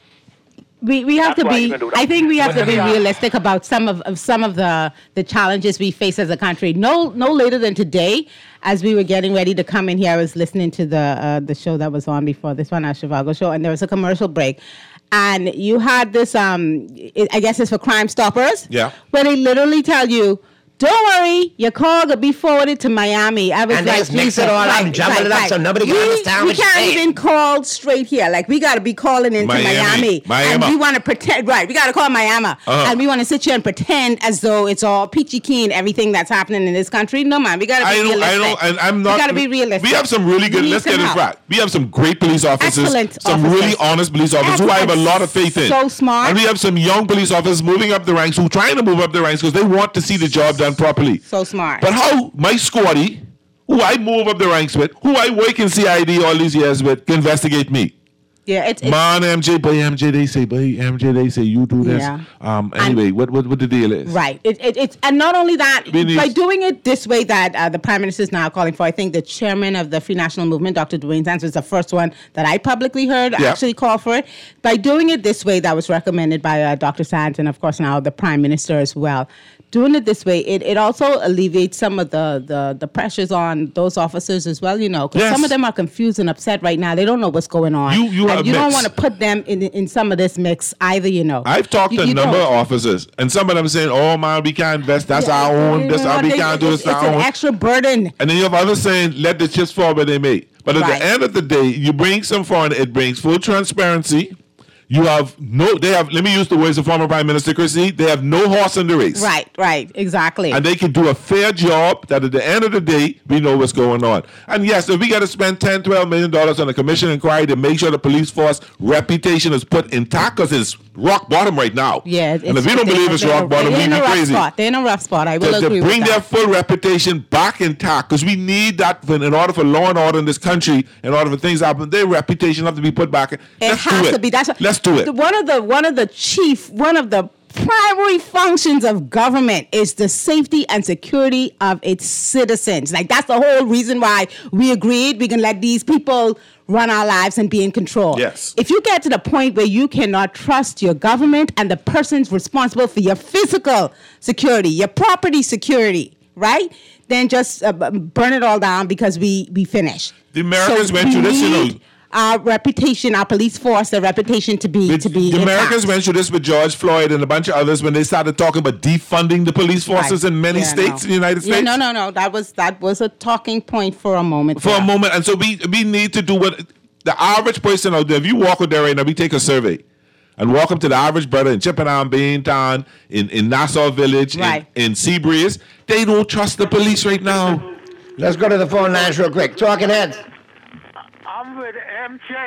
We we have That's to why be. you can do that. I think we have to be Yeah. realistic about some of, of some of the the challenges we face as a country. No no later than today, as we were getting ready to come in here, I was listening to the uh, the show that was on before this one, our Chicago show, and there was a commercial break, and you had this. Um, it, I guess it's for Crime Stoppers. Yeah. Where they literally tell you, don't worry, your call could be forwarded to Miami. I was And they like, just mix Jesus, it all up right, and jumble right, it up right. so nobody can we, understand We what you're can't saying. even call straight here. Like, we got to be calling into Miami. Miami. Miami. And we want to pretend, right, we got to call Miami. Uh-huh. And we want to sit here and pretend as though it's all peachy keen, everything that's happening in this country. No, man, we got to be I don't, I realistic. don't, and I'm not. We got to be realistic. We have some really good. We need Let's get some it help. right. We have some great police officers. Excellent some officers. really honest police officers who I have a lot of faith in. So smart. And we have some young police officers moving up the ranks who are trying to move up the ranks because they want to see the job done properly. So smart. But how my squaddy, who I move up the ranks with, who I work in C I D all these years with, can investigate me? Yeah, it's, it's Man, M J, boy, M J, they say, boy, M J, they say, you do this. Yeah. Um. Anyway, what, what what the deal is? right. It, it, it's and not only that, We need- by doing it this way that uh, the Prime Minister is now calling for, I think the chairman of the Free National Movement, Doctor Dwayne Sands, was the first one that I publicly heard Yeah. actually call for it. By doing it this way, that was recommended by uh, Doctor Sands and, of course, now the Prime Minister as well. Doing it this way, it, it also alleviates some of the, the, the pressures on those officers as well, you know, because Yes. some of them are confused and upset right now. They don't know what's going on. You- you and are you don't mixed. want to put them in in some of this mix either, you know. I've talked You- to a you number don't. of officers, and some of them saying, "Oh man, we can't invest. That's Yeah, our own. you This know, our, we they- can't do it's, this it's our an own." extra burden. And then you have others saying, "Let the chips fall where they may." But at Right. the end of the day, you bring some foreign. It brings full transparency. You have no. They have. Let me use the words of former Prime Minister Christie. They have no horse in the race. Right, right, exactly. And they can do a fair job that at the end of the day, we know what's going on. And yes, if we got to spend ten, twelve million dollars on a commission inquiry to make sure the police force reputation is put intact because it's rock bottom right now. Yeah, And if we don't they- believe it's they're- rock bottom, they're we in be a rough crazy. spot. They're in a rough spot. I will To, to agree bring with their that. full reputation back intact because we need that for, in order for law and order in this country, in order for things to happen, their reputation have to be put back. It Let's has do it. to be. That's Let's do it. the- One of the one of the chief, one of the primary functions of government is the safety and security of its citizens. Like, that's the whole reason why we agreed we can let these people run our lives and be in control. Yes. If you get to the point where you cannot trust your government and the persons responsible for your physical security, your property security, right? Then just uh, b- burn it all down because we we finished. The Americans So went we through this, you know. need Our reputation, our police force, their reputation to be to be. The Americans intact. went through this with George Floyd and a bunch of others when they started talking about defunding the police forces Right. in many Yeah, states no. in the United Yeah, States. no, no, no. That was that was a talking point for a moment. For there. a moment. And so we we need to do what the average person out there, if you walk out there right now, we take a survey and walk up to the average brother in Chippenham, Baintown, in, in Nassau Village, Right. in, in Seabreeze, they don't trust the police right now. Let's go to the phone lines real quick. Talking heads. I'm with M J.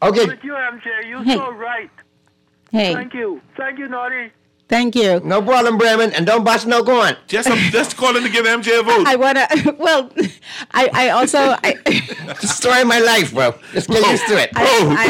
Okay. With you, M J. You're Hey. so right. Hey. Thank you. Thank you, Naughty. Thank you. No problem, Bremen. And don't bust no corn. Just, um, just calling to give M J a vote. I wanna. Well, I, I also. I, It's the story of my life, bro. Just get used to it. I-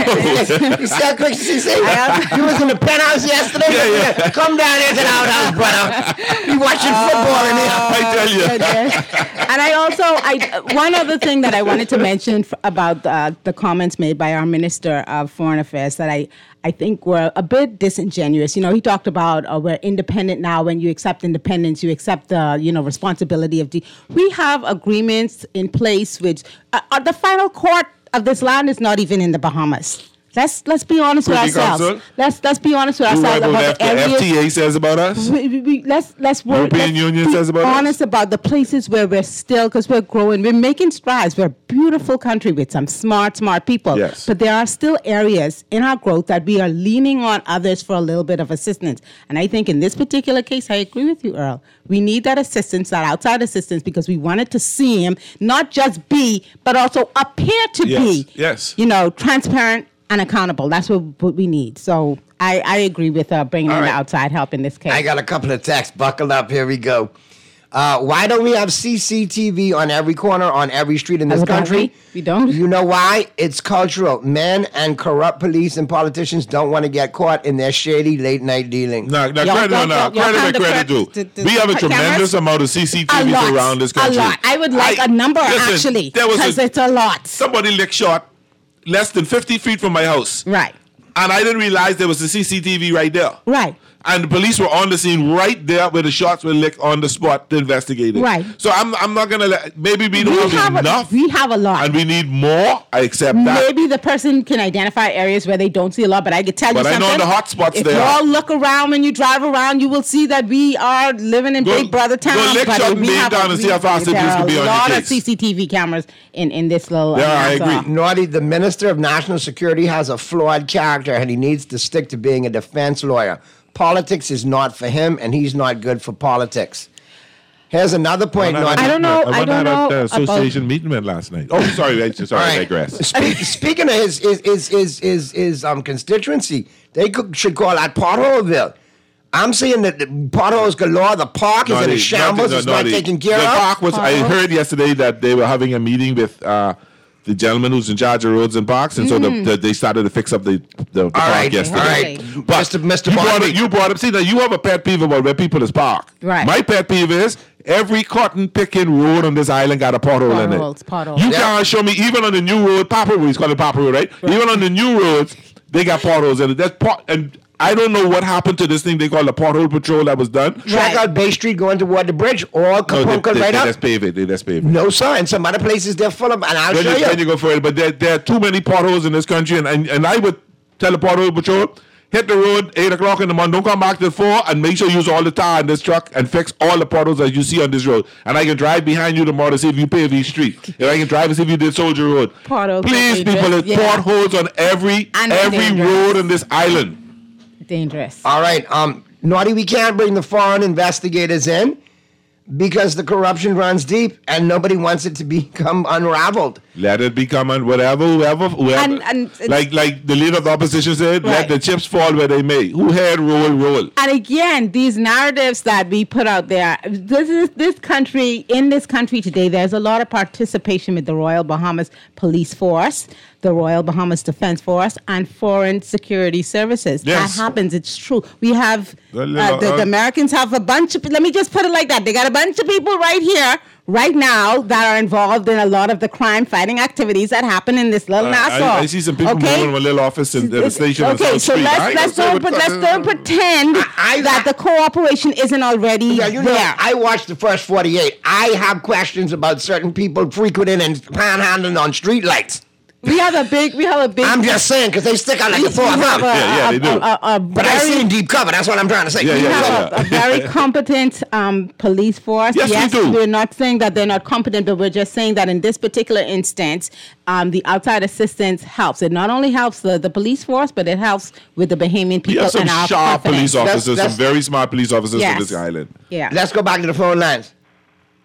I- You see how quick she say? You was in the penthouse yesterday? Yeah, yeah. Come down here to the outhouse, brother. You watching football in here. I tell you. Goodness. And I also, I one other thing that I wanted to mention f- about uh, the comments made by our Minister of Foreign Affairs that I, I think were a bit disingenuous. You know, he talked about uh, we're independent now. When you accept independence, you accept the, you know, responsibility of the. We have agreements in place which uh, uh, the final court of this land is not even in the Bahamas. Let's let's be honest with Privy ourselves. Council? Let's let's be honest with You ourselves want about to the know what areas. the F T A says about us? We, we, we, let's let's worry, European let's Union be says about us? honest about the places where we're still, because we're growing, we're making strides. We're a beautiful country with some smart, smart people. Yes. But there are still areas in our growth that we are leaning on others for a little bit of assistance. And I think in this particular case, I agree with you, Earl. We need that assistance, that outside assistance, because we wanted to see him not just be, but also appear to Yes, be, yes. you know, transparent and accountable. That's what, what we need. So I, I agree with uh, bringing All in right. the outside help in this case. I got a couple of texts. Buckle up. Here we go. Uh, why don't we have C C T V on every corner, on every street in this Don't country? we? We don't. You know why? It's cultural. Men and corrupt police and politicians don't want to get caught in their shady late night dealing. No, no, Y'all- credit on y'all- that. y'all Credit found where the credit credit- due. the- the- We have a the tremendous cameras? amount of C C T A Vs lot. around this A country. lot. I would like a number, actually, there was 'cause it's a lot. Somebody licked shot less than fifty feet from my house. Right. And I didn't realize there was a C C T V right there. Right. And the police were on the scene right there where the shots were licked on the spot to investigate it. Right. So I'm I'm not gonna let maybe we don't We have, have, enough a, we have a lot. and we need more. I accept that. Maybe the person can identify areas where they don't see a lot, but I could tell But you I something. know in the hot spots if they you are. all look around when you drive around, you will see that we are living in Go- Big Brother town. go lick but shot and we beam have down a- and see how fast there the police are can be a on your lot of case. C C T V cameras in, in this little. Yeah, uh, I Nassau. agree. Naughty, the Minister of National Security has a flawed character and he needs to stick to being a defense lawyer. Politics is not for him and he's not good for politics. Here's another point, Naughty. I don't know- I, I don't know at the about- association meeting went last night. Oh, sorry, I, sorry, All I right. digress. Speak, speaking of his his his his his, his um constituency, they could, should call that Potholeville. I'm saying that the potholes galore. The park is in a Naughty, shambles. naughty, It's not naughty. taken care the of. Park was, I heard yesterday that they were having a meeting with uh, the gentleman who's in charge of roads and parks, and so the, the, they started to fix up the, the, the park right, yesterday. all right. But Mister Mister you brought, Bobby. up, you brought up, see, now you have a pet peeve about where people is parked. Right. My pet peeve is every cotton picking road on this island got a pothole in it. Potholes, potholes. You Yeah. can't show me, even on the new road, Papa Road, it's called the Papa Road, right? Even on the new roads, they got potholes in it. That's pot, and I don't know what happened to this thing they call the pothole patrol that was done. Check out Bay Street going toward the bridge, all No, they, Kapunka they, right they up. just pave it. They just pave it. No, sir. And some other places they're full of, and I'll Then show you, you. then you go for it. But there, there are too many potholes in this country, and, and, and I would tell the pothole patrol, hit the road eight o'clock in the morning. Don't come back till four, and make sure you use all the tar in this truck and fix all the potholes that you see on this road. And I can drive behind you tomorrow to see if you pave each street. If I can drive and see if you did Soldier Road. Potholes are Please, dangerous, people, there's yeah. potholes on every And they're every dangerous. road on this island. Dangerous. All right, um, Naughty, we can't bring the foreign investigators in because the corruption runs deep and nobody wants it to become unraveled. Let it become on whatever, whoever, whoever. And- and it's- like like the leader of the opposition said, Right. let the chips fall where they may. Who had roll, roll. And again, these narratives that we put out there, this is this country, in this country today, there's a lot of participation with the Royal Bahamas Police Force, the Royal Bahamas Defense Force, and foreign security services. Yes. That happens. It's true. We have, The uh, little, the, uh, the Americans have a bunch of, let me just put it like that. They got a bunch of people right here, right now, that are involved in a lot of the crime fighting activities that happen in this little Uh, Nassau. I, I see some people Okay? moving from a little office in the station on Okay, South so Street. I let's ain't let's gonna say don't what pre- let's the- don't pretend that the cooperation isn't already Yeah, you know, there. I watched the first forty-eight. I have questions about certain people frequenting and panhandling on streetlights. We have a big, we have a big. I'm just saying because they stick out like we a four have a, Yeah, yeah, a- they do. a- a- a But I very- see in deep cover. That's what I'm trying to say. Yeah, we yeah, have yeah. a, a very competent um, police force. Yes, we do. We're not saying that they're not competent, but we're just saying that in this particular instance, um, the outside assistance helps. It not only helps the, the police force, but it helps with the Bahamian We people have some and our sharp confidence. police officers, That's- some very smart police officers Yes. on this island. Yeah. Let's go back to the phone lines.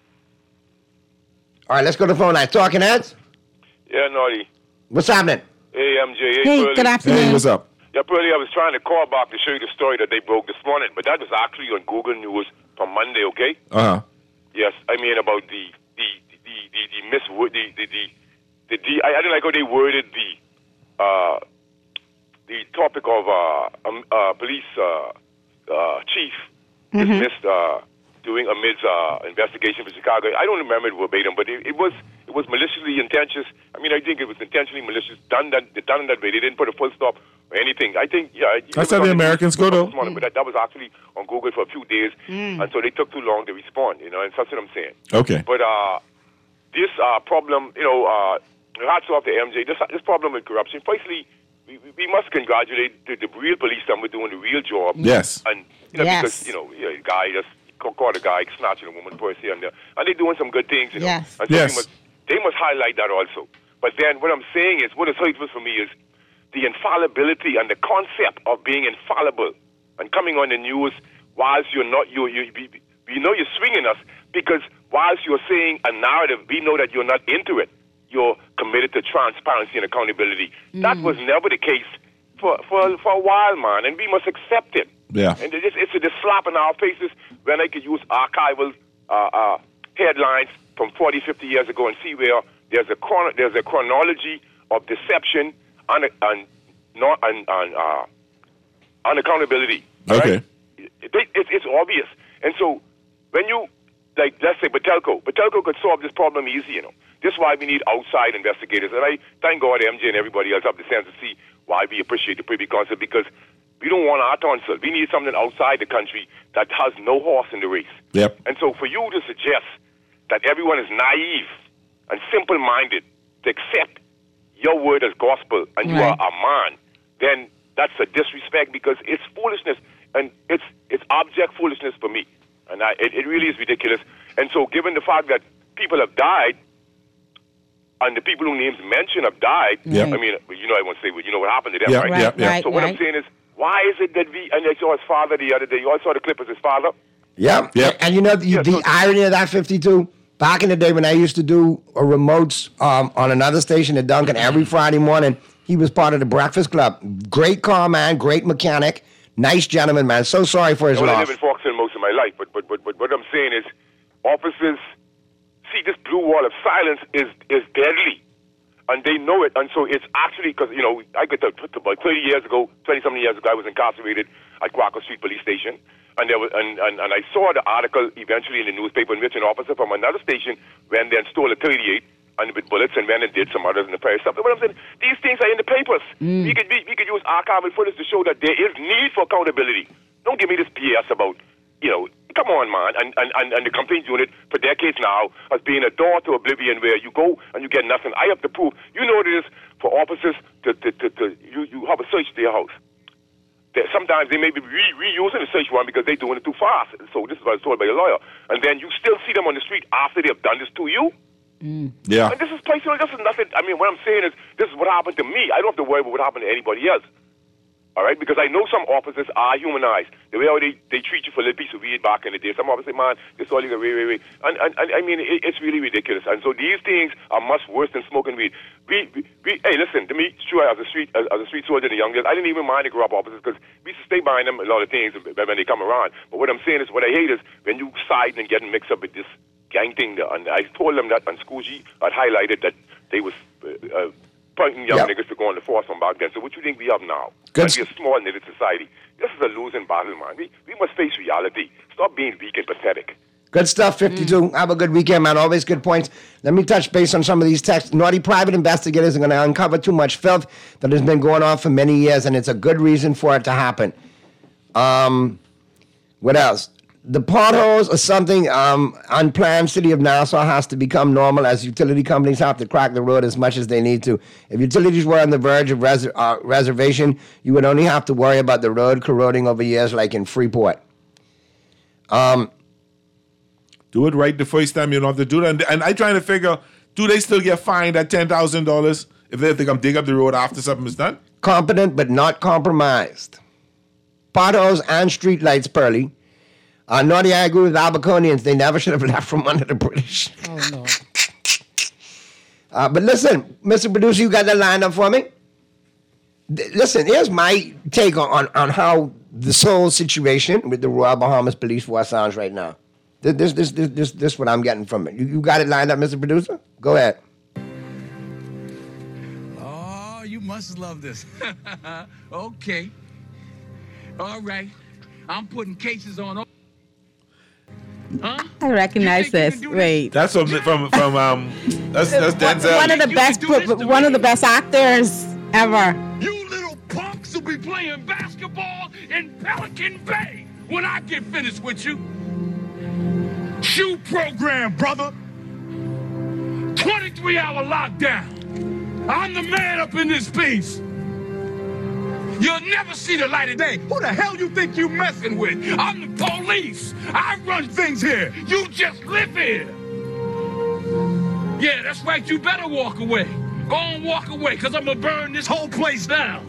All right, let's go to the phone lines. Talking heads. Yeah, Naughty. What's happening? Hey, Hey, M J. Hey, Hey, Pearly. good afternoon. Hey, what's up? Yeah, Pearly, I was trying to call back to show you the story that they broke this morning, but that was actually on Google News from Monday, okay? Uh-huh. Yes, I mean about the the the the, the mis the the the, the, the I, I didn't like how they worded the uh the topic of uh, um, uh police uh, uh chief dismissed uh doing amidst uh investigation for Chicago. I don't remember it verbatim, but it, it was it was maliciously intentions. I mean, I think it was intentionally malicious. Done that done that way. They didn't put a full stop or anything. I think yeah. it That's was how on the Americans go, though. this morning, But that, that was actually on Google for a few days, Mm. and so they took too long to respond. You know, and that's what I'm saying. Okay. But uh, this uh, problem, you know, uh, hats off to M J. This this problem with corruption. Firstly, we, we must congratulate the, the real police that we're doing the real job. Yes. And you know, Yes. because you know, you know, a guy just ca- caught a guy snatching a woman purse here and there, and they're doing some good things. You know. Yes. And so Yes. we must, they must highlight that also. But then what I'm saying is, what is hurtful for me is the infallibility and the concept of being infallible and coming on the news whilst you're not, you you we, we know you're swinging us because whilst you're saying a narrative, we know that you're not into it. You're committed to transparency and accountability. That was never the case for, for, for a while, man, and we must accept it. Yeah. And it's, it's a slap in our faces when I could use archival uh, uh, headlines from forty, fifty years ago and see where there's a chron- there's a chronology of deception and and not and, and uh, unaccountability. Okay. It, it, it's it's obvious, and so when you like, let's say Patelco, Patelco could solve this problem easy. You know, this is why we need outside investigators, and I thank God M J and everybody else have the sense to see why we appreciate the Privy Council because we don't want our tonsil. We need something outside the country that has no horse in the race. Yep. And so for you to suggest that everyone is naive and simple-minded to accept your word as gospel and you Right. are a man, then that's a disrespect because it's foolishness and it's it's abject foolishness for me. And I, it, it really is ridiculous. And so given the fact that people have died and the people who names mentioned have died, Yep. I mean, you know I won't say, but you know what happened to them, Yep, right? Right, yep, yep. right, So what I'm right. saying is, why is it that we, and I saw his father the other day, you all saw the clip of his father? Yep. Yep. And you know the, Yeah, the so- irony of that fifty-two? Back in the day when I used to do a remotes um, on another station at Duncan every Friday morning, he was part of the Breakfast Club. Great car man, great mechanic, nice gentleman, man. So sorry for his Well, I loss. live in Foxton most of my life, but, but but but what I'm saying is, officers see this blue wall of silence is is deadly, and they know it. And so it's actually because you know I get to, to about thirty years ago, twenty something years ago, I was incarcerated at Quaker Street Police Station, and there was and, and and I saw the article eventually in the newspaper in which an officer from another station went there and stole a thirty-eight. And with bullets, and went and did some others in the past stuff. But what I'm saying, these things are in the papers. We could we, we could use archival footage to show that there is need for accountability. Don't give me this B S about, you know, come on, man. And and, and, and the complaint unit for decades now has been a door to oblivion where you go and you get nothing. I have to prove. You know what it is for officers to, to, to, to you, you have a search to your house. That sometimes they may be re- reusing the search warrant because they're doing it too fast. So this is what I was told by a lawyer. And then you still see them on the street after they have done this to you. Yeah. And this is personal. This is nothing. I mean, what I'm saying is, this is what happened to me. I don't have to worry about what happened to anybody else. All right? Because I know some officers are humanized. The way how they, they treat you for a little piece of weed back in the day. Some officers say, man, this is all you got, wait, wait, wait. And, and, and I mean, it, it's really ridiculous. And so these things are much worse than smoking weed. We, we, we hey, listen, to me, it's true, as a street, as, as a street soldier in the young days, I didn't even mind the grow up officers because we used to stay behind them a lot of things when they come around. But what I'm saying is, what I hate is when you side and getting mixed up with this gang thing, and I told them that on School G, I'd highlighted that they was uh, uh, pointing young Yep. niggas to go on the force from back then. So what you think we have now? Good. Like, we're a small knitted society. This is a losing battle, man. We, we must face reality. Stop being weak and pathetic. Good stuff, fifty-two. Have a good weekend, man. Always good points. Let me touch base on some of these texts. Naughty private investigators are going to uncover too much filth that has been going on for many years, and it's a good reason for it to happen. Um, what else? The potholes are something um, unplanned. City of Nassau has to become normal as utility companies have to crack the road as much as they need to. If utilities were on the verge of res- uh, reservation, you would only have to worry about the road corroding over years like in Freeport. Um, Do it right the first time. You don't have to do that. And, and I trying to figure, do they still get fined at ten thousand dollars if they have to come dig up the road after something is done? Competent but not compromised. Potholes and street lights, Pearly. Uh, Naughty, I agree with Alberconians. They never should have left from under the British. Oh, no. Uh, but listen, Mister Producer, you got that lined up for me? th- listen, here's my take on, on, on how this whole situation with the Royal Bahamas Police Force sounds right now. This this this this this, this what I'm getting from it. You, you got it lined up, Mister Producer? Go ahead. Oh, you must love this. Okay. All right. I'm putting cases on. Huh? I recognize this. Wait. That's from from from um. That's that's Denzel. One of the best, one of the best actors ever. You little punks will be playing basketball in Pelican Bay when I get finished with you. Shoe program, brother. twenty-three hour lockdown. I'm the man up in this piece. You'll never see the light of day. Who the hell you think you messing with? I'm the police. I run things here. You just live here. Yeah, that's right. You better walk away. Go on, walk away, because I'm going to burn this whole place down.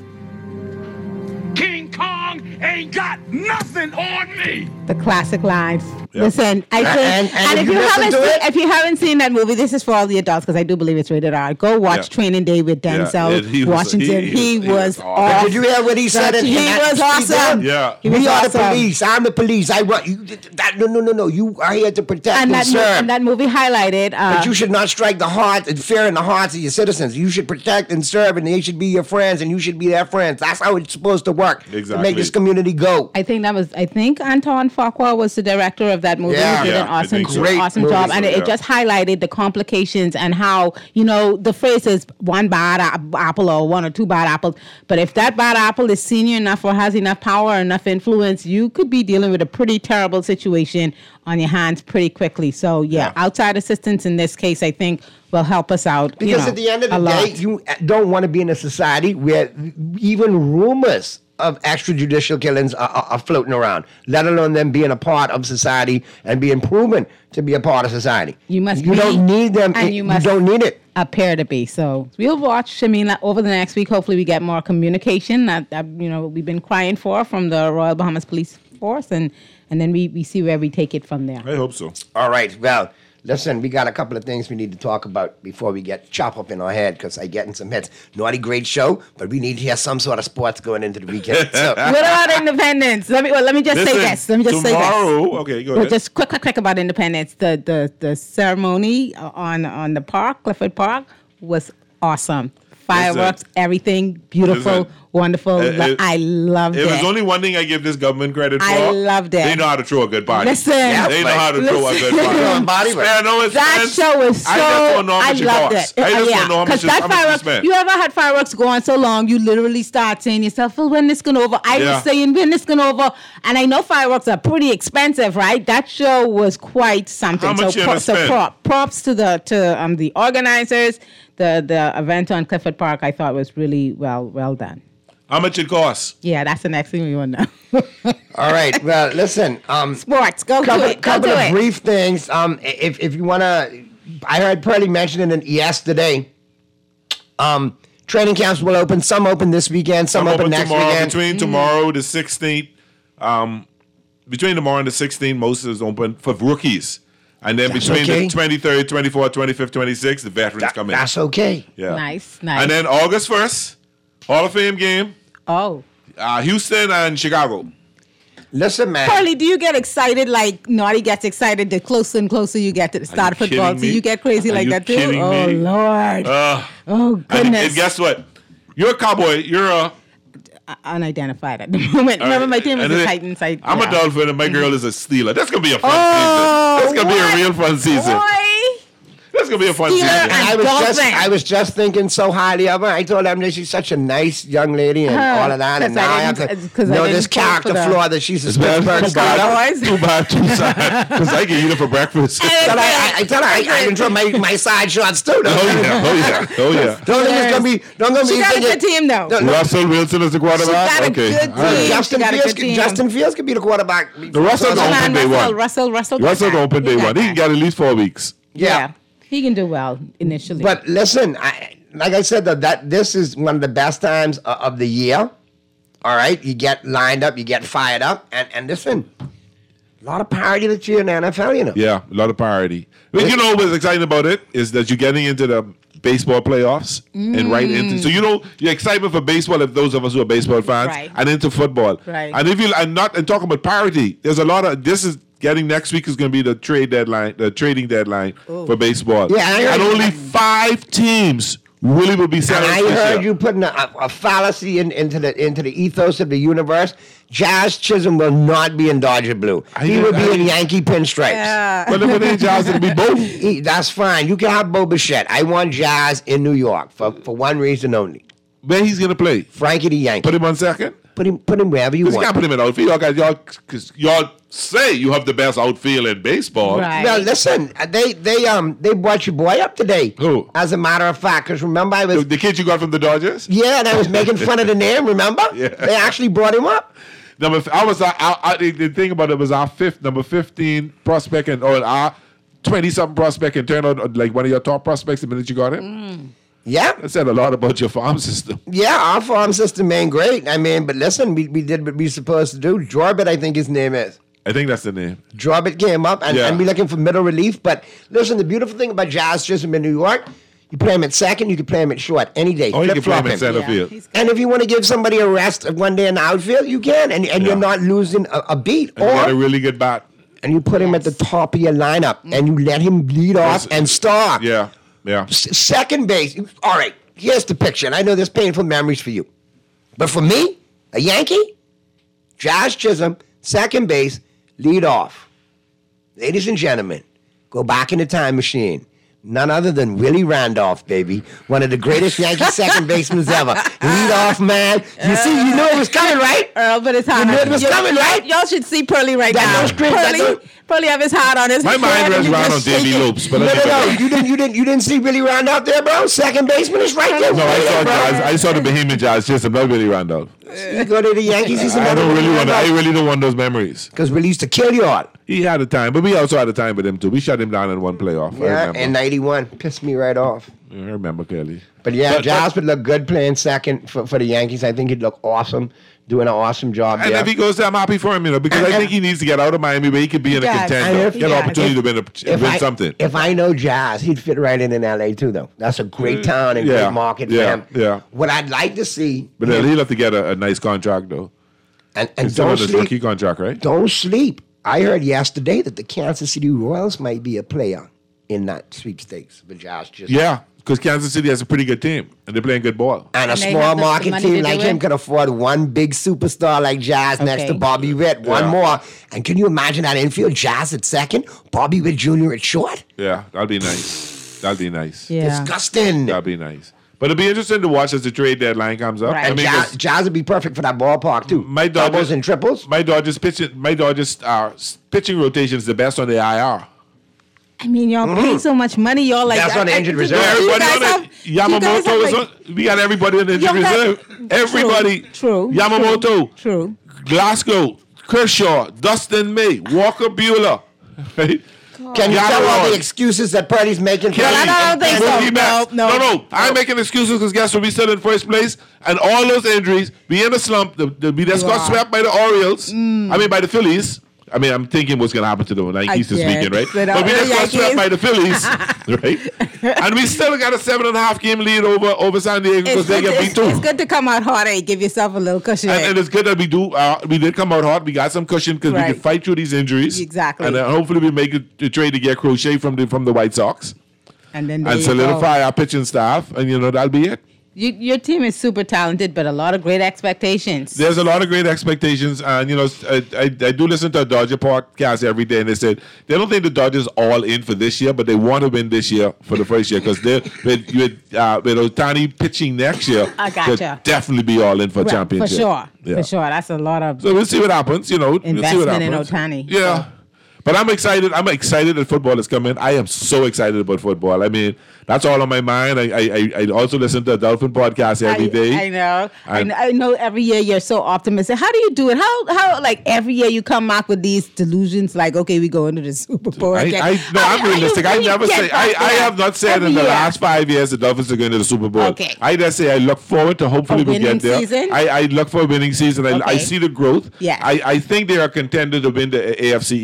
King Kong ain't got nothing on me. The classic lines. Yep. Listen, I think, And- and, and if, if you you listen haven't to seen, it- if you haven't seen that movie, this is for all the adults because I do believe it's rated R. Go watch Yeah. Training Day with Yeah, Denzel it- he was- Washington. he- He, he was, was awesome. awesome. Did you hear what he said? in- He in that was speech awesome. there? Yeah. He was We are awesome. the police. I'm the police. I want you. That, no, no, no, no. You are here to protect And and, that, mo- serve. and that movie highlighted. Uh, But you should not strike the heart and fear in the hearts of your citizens. You should protect and serve, and they should be your friends, and you should be their friends. That's how it's supposed to work to Exactly. make this community go. I think that was. I think Anton Fuqua was the director of that movie. Yeah. He did Yeah, an I awesome, think so. Great awesome movie, job, so, and it, yeah. it just highlighted the complications and how you know the phrase is one bad a- apple or one or two bad apples. But if that bad apple is senior enough or has enough power or enough influence, you could be dealing with a pretty terrible situation on your hands pretty quickly. So yeah, Yeah. outside assistance in this case, I think will help us out. you Because know, at the end of a the day, lot. you don't want to be in a society where even rumors of extrajudicial killings are, are, are floating around, let alone them being a part of society and being proven to be a part of society. You must You be, don't need them. and You, you must don't need it. appear to be. So we'll watch. I mean, like, over the next week, hopefully we get more communication that, that you know we've been crying for from the Royal Bahamas Police Force, and and then we, we see where we take it from there. I hope so. All right. Well, listen, we got a couple of things we need to talk about before we get chop up in our head because I getting some hits. Naughty, great show, but we need to hear some sort of sports going into the weekend. So, What about independence? Let me well, let me just Listen, say this. Let me just say tomorrow. this. Okay, go Well, ahead. just quick, quick, quick about independence. The the the ceremony on on the park, Clifford Park, was awesome. Fireworks, everything beautiful, Listen, wonderful. it- Lo- it- I loved If it. there's only one thing I give this government credit for, I loved it. They know how to throw a good party. Listen. they know how to throw a Listen. good party. Throwing body, but- Spare no That expense. show was so. I just don't know how I much it loved costs. it. I just yeah, don't know how much because it- that how much you fireworks. spend. You ever had fireworks go on so long, you literally start saying to yourself, "Well, when this gonna over?" I Yeah. was saying, "When this gonna over?" And I know fireworks are pretty expensive, right? That show was quite something. How much so, you pro- gonna so spend? prop, props to the to um the organizers. The the event on Clifford Park, I thought was really well well done. How much it costs? Yeah, that's the next thing we want to know. all right. Well, listen. Um, Sports, go couple, to it. Go couple to of it. brief things. Um, if if you want to, I heard Pearlie mentioning it yesterday. Um, training camps will open. Some open this weekend. Some, Some open, next tomorrow. weekend. Between Mm-hmm. tomorrow the sixteenth, um, between tomorrow and the sixteenth, most is open for rookies. And then That's between okay. the twenty-third, twenty-fourth, twenty-fifth, twenty-sixth, the veterans That- come in. that's okay. Yeah. Nice, nice. And then August first, Hall of Fame game, Oh. uh, Houston and Chicago. Listen, man. Carly, do you get excited like Naughty gets excited the closer and closer you get to the start of you football? kidding Do me? you get crazy Are like you that too? kidding Oh me? Lord. Uh, oh and, goodness. and guess what? You're a cowboy. You're a. Unidentified at the moment. Remember, my team was And the then- Titans. I, I'm yeah. a Dolphin and my girl is a Steeler. That's gonna be a fun Oh, season. That's gonna what? be a real fun season. Boy. That's gonna be a fun Steeler season. and I was just Dolphin. I was just thinking so highly of her. I told them that she's such a nice young lady and Huh. all of that. And 'Cause I now I have didn't- to 'cause I know didn't this vote for character the- flaw that she's a It's bad, Pittsburgh too bad, Cowboys. too bad, too sad. Because I can eat it for breakfast. Tell her, I, I tell her I, I control my, my side shots too. Oh yeah, oh yeah, oh yeah. Don't think it's gonna be. Don't gonna She be got a thinking- good team though. No, no. Russell Wilson is the quarterback. She got a okay. good All right. team. Justin She got a Fields. good Could, team. Justin Fields could be the quarterback. The Russell Come gonna on, open day Russell, one. Russell, Russell, got Russell that. gonna open He day got one. He that. can get at least four weeks. Yeah. He can do well initially. But listen, I, like I said, though, that this is one of the best times o- of the year. All right, you get lined up, you get fired up, and and listen, a lot of parity this year in the N F L. You know, Yeah, a lot of parity. But you know what's exciting about it is that you're getting into the baseball playoffs Mm. and right into. So you know, you're excited for baseball if those of us who are baseball fans, Right. and into football. Right. And if you and not and talking about parity, there's a lot of this is. Getting next week is going to be the trade deadline, the trading deadline for baseball. Yeah, I heard and you. only five teams really will be And selling. I this heard year. you putting a, a fallacy in, into the into the ethos of the universe. Jazz Chisholm will not be in Dodger blue. He did- will be I- in Yankee pinstripes. But if it ain't Jazz, it'll be both. He- That's fine. You can have Bo Bichette. I want Jazz in New York for, for one reason only. Where he's gonna play? Frankie the Yankee. Put him on second. Put him put him wherever you Because you want. can't put him in outfield. Y'all got y'all because y'all say you have the best outfield in baseball. Well, listen, they they um they brought your boy up today. Who? As a matter of fact, because remember I was The, the kid you got from the Dodgers. yeah, and I was making fun of the name. Remember? Yeah. They actually brought him up. Number, f- I was I, I, I, the the thing about it was our fifth, number fifteen prospect, and or our twenty something prospect, and turned out uh, like one of your top prospects the minute you got him. Yeah. That said a lot about your farm system. Yeah, our farm system ain't great. I mean, but listen, we, we did what we supposed to do. Jorbit, I think his name is. I think that's the name. Jorbit came up, and, Yeah. and we looking for middle relief. But listen, the beautiful thing about Jazz Chisholm in New York, you play him at second, you can play him at short any day. Oh, you can play him Flip-flop in center field. And if you want to give somebody a rest one day in the outfield, you can, and, and you're not losing a, a beat. And you got a Or really good bat. and you put him at the top of your lineup, and you let him lead off and star. Yeah, yeah. S- second base. All right, here's the picture, and I know there's painful memories for you. But for me, a Yankee, Jazz Chisholm, second base, lead off. Ladies and gentlemen, go back in the time machine. None other than Willie Randolph, baby. One of the greatest Yankee second basemen ever. Lead off, man. You see, you knew it was coming, right? Earl, but it's hot. You knew it was Y'all- coming, right? Y'all should see Pearly right That now. don't scream, that Pearly, don't- Pearly have his hat on his My head mind and runs he around on just Davy shaking. Lopes, but No, let me no, no. go. You didn't, you didn't, you didn't see Willie Randolph there, bro. Second baseman is right there. No, I saw bro. Jazz. I saw the Bohemian Jazz Chisholm, not Billy Randolph. You go to the Yankees. He's I don't really want. I really don't want those memories. Because Willie used to kill you all. He had a time, but we also had a time with him too. We shut him down in one playoff. I Yeah, remember. in ninety-one. Pissed me right off. I remember clearly. But yeah, But- Jazz would look good playing second for, for the Yankees. I think he'd look awesome, doing an awesome job And there. if he goes there, I'm happy for him, you know, because I think he needs to get out of Miami where he could be in a does. contender, And if- get an yeah, opportunity if- to win, a, if win I, something. If I know Jazz, he'd fit right in in L A too, though. That's a great town and yeah, great market yeah, for him. Yeah, What I'd like to see, but then he'll have to get a, a nice contract though. and, and He's still don't on his sleep, rookie contract, right? don't sleep. I heard yesterday that the Kansas City Royals might be a player in that sweepstakes for Jazz. Just Yeah, because Kansas City has a pretty good team and they're playing good ball. And a And they small have the- the market money team to like do him it? could afford one big superstar like Jazz next to Okay. Bobby Witt. One Yeah. more. And can you imagine that infield? Jazz at second, Bobby Witt Junior at short? Yeah, that'll be nice. That'll be nice. Yeah. Disgusting. That'll be nice. But it'll be interesting to watch as the trade deadline comes up. Right. I And mean, Jazz, 'cause Jazz would be perfect for that ballpark too. My Dodgers- Doubles and triples. my Dodgers pitching, my Dodgers uh, pitching rotation is the best on the I R. I mean, y'all pay so much money. Y'all like That's on the I- I- injured you reserve. guys- you Everybody guys on have- it. you guys Yamamoto have, is like- on. We got everybody on the injured Y'all got- reserve. Everybody. True. Yamamoto. True. Glasgow. Kershaw. Dustin May. Walker Buehler. Right? Can you Got tell it all on. the excuses that Purdy's making? for Kelly, him? I don't think and so. Mookie Betts. No, no. no, no. I'm making excuses because guess what? We still in first place, and all those injuries. We in a slump. The, the, we just got Wow. swept by the Orioles. I mean, by the Phillies. I mean, I'm thinking what's going to happen to the Yankees this get weekend, right? it. But we The just got Yankees. swept by the Phillies, right? And we still got a seven and a half game lead over over San Diego because It's they good, get it's, beat too. it's good to come out hot and give yourself a little cushion. And, and it's good that we do. Uh, we did come out hot. We got some cushion because we Right. could fight through these injuries. Exactly. And then hopefully we make a, a trade to get Crochet from the from the White Sox and then there and you solidify go. our pitching staff. And you know that'll be it. You, your team is super talented, but a lot of great expectations. There's a lot of great expectations, and you know, I, I, I do listen to a Dodger podcast every day, and they said they don't think the Dodgers all in for this year, but they want to win this year for the first year because they're with with, uh, with Ohtani pitching next year. I gotcha. they'll definitely be all in for Right, championship. For sure. Yeah. For sure. That's a lot of So we'll see what happens. You know, we'll see what investment in happens. Ohtani. Yeah. But I'm excited. I'm excited that football is coming. I am so excited about football. I mean, that's all on my mind. I I, I also listen to a Dolphin podcast every I, day. I know. I And- know. I know every year you're so optimistic. How do you do it? How how like every year you come back with these delusions like, okay, we go into the Super Bowl I, again. I, no, How- I'm how you- realistic. how I you never get say. back I, I there? have not said Every in the year. last five years the Dolphins are going to the Super Bowl. Okay. I just say I look forward to hopefully A we winning get there. season? I, I look for a winning season. I, I Okay. see the growth. Yeah. I, I think they are contended to win the A F C East this year.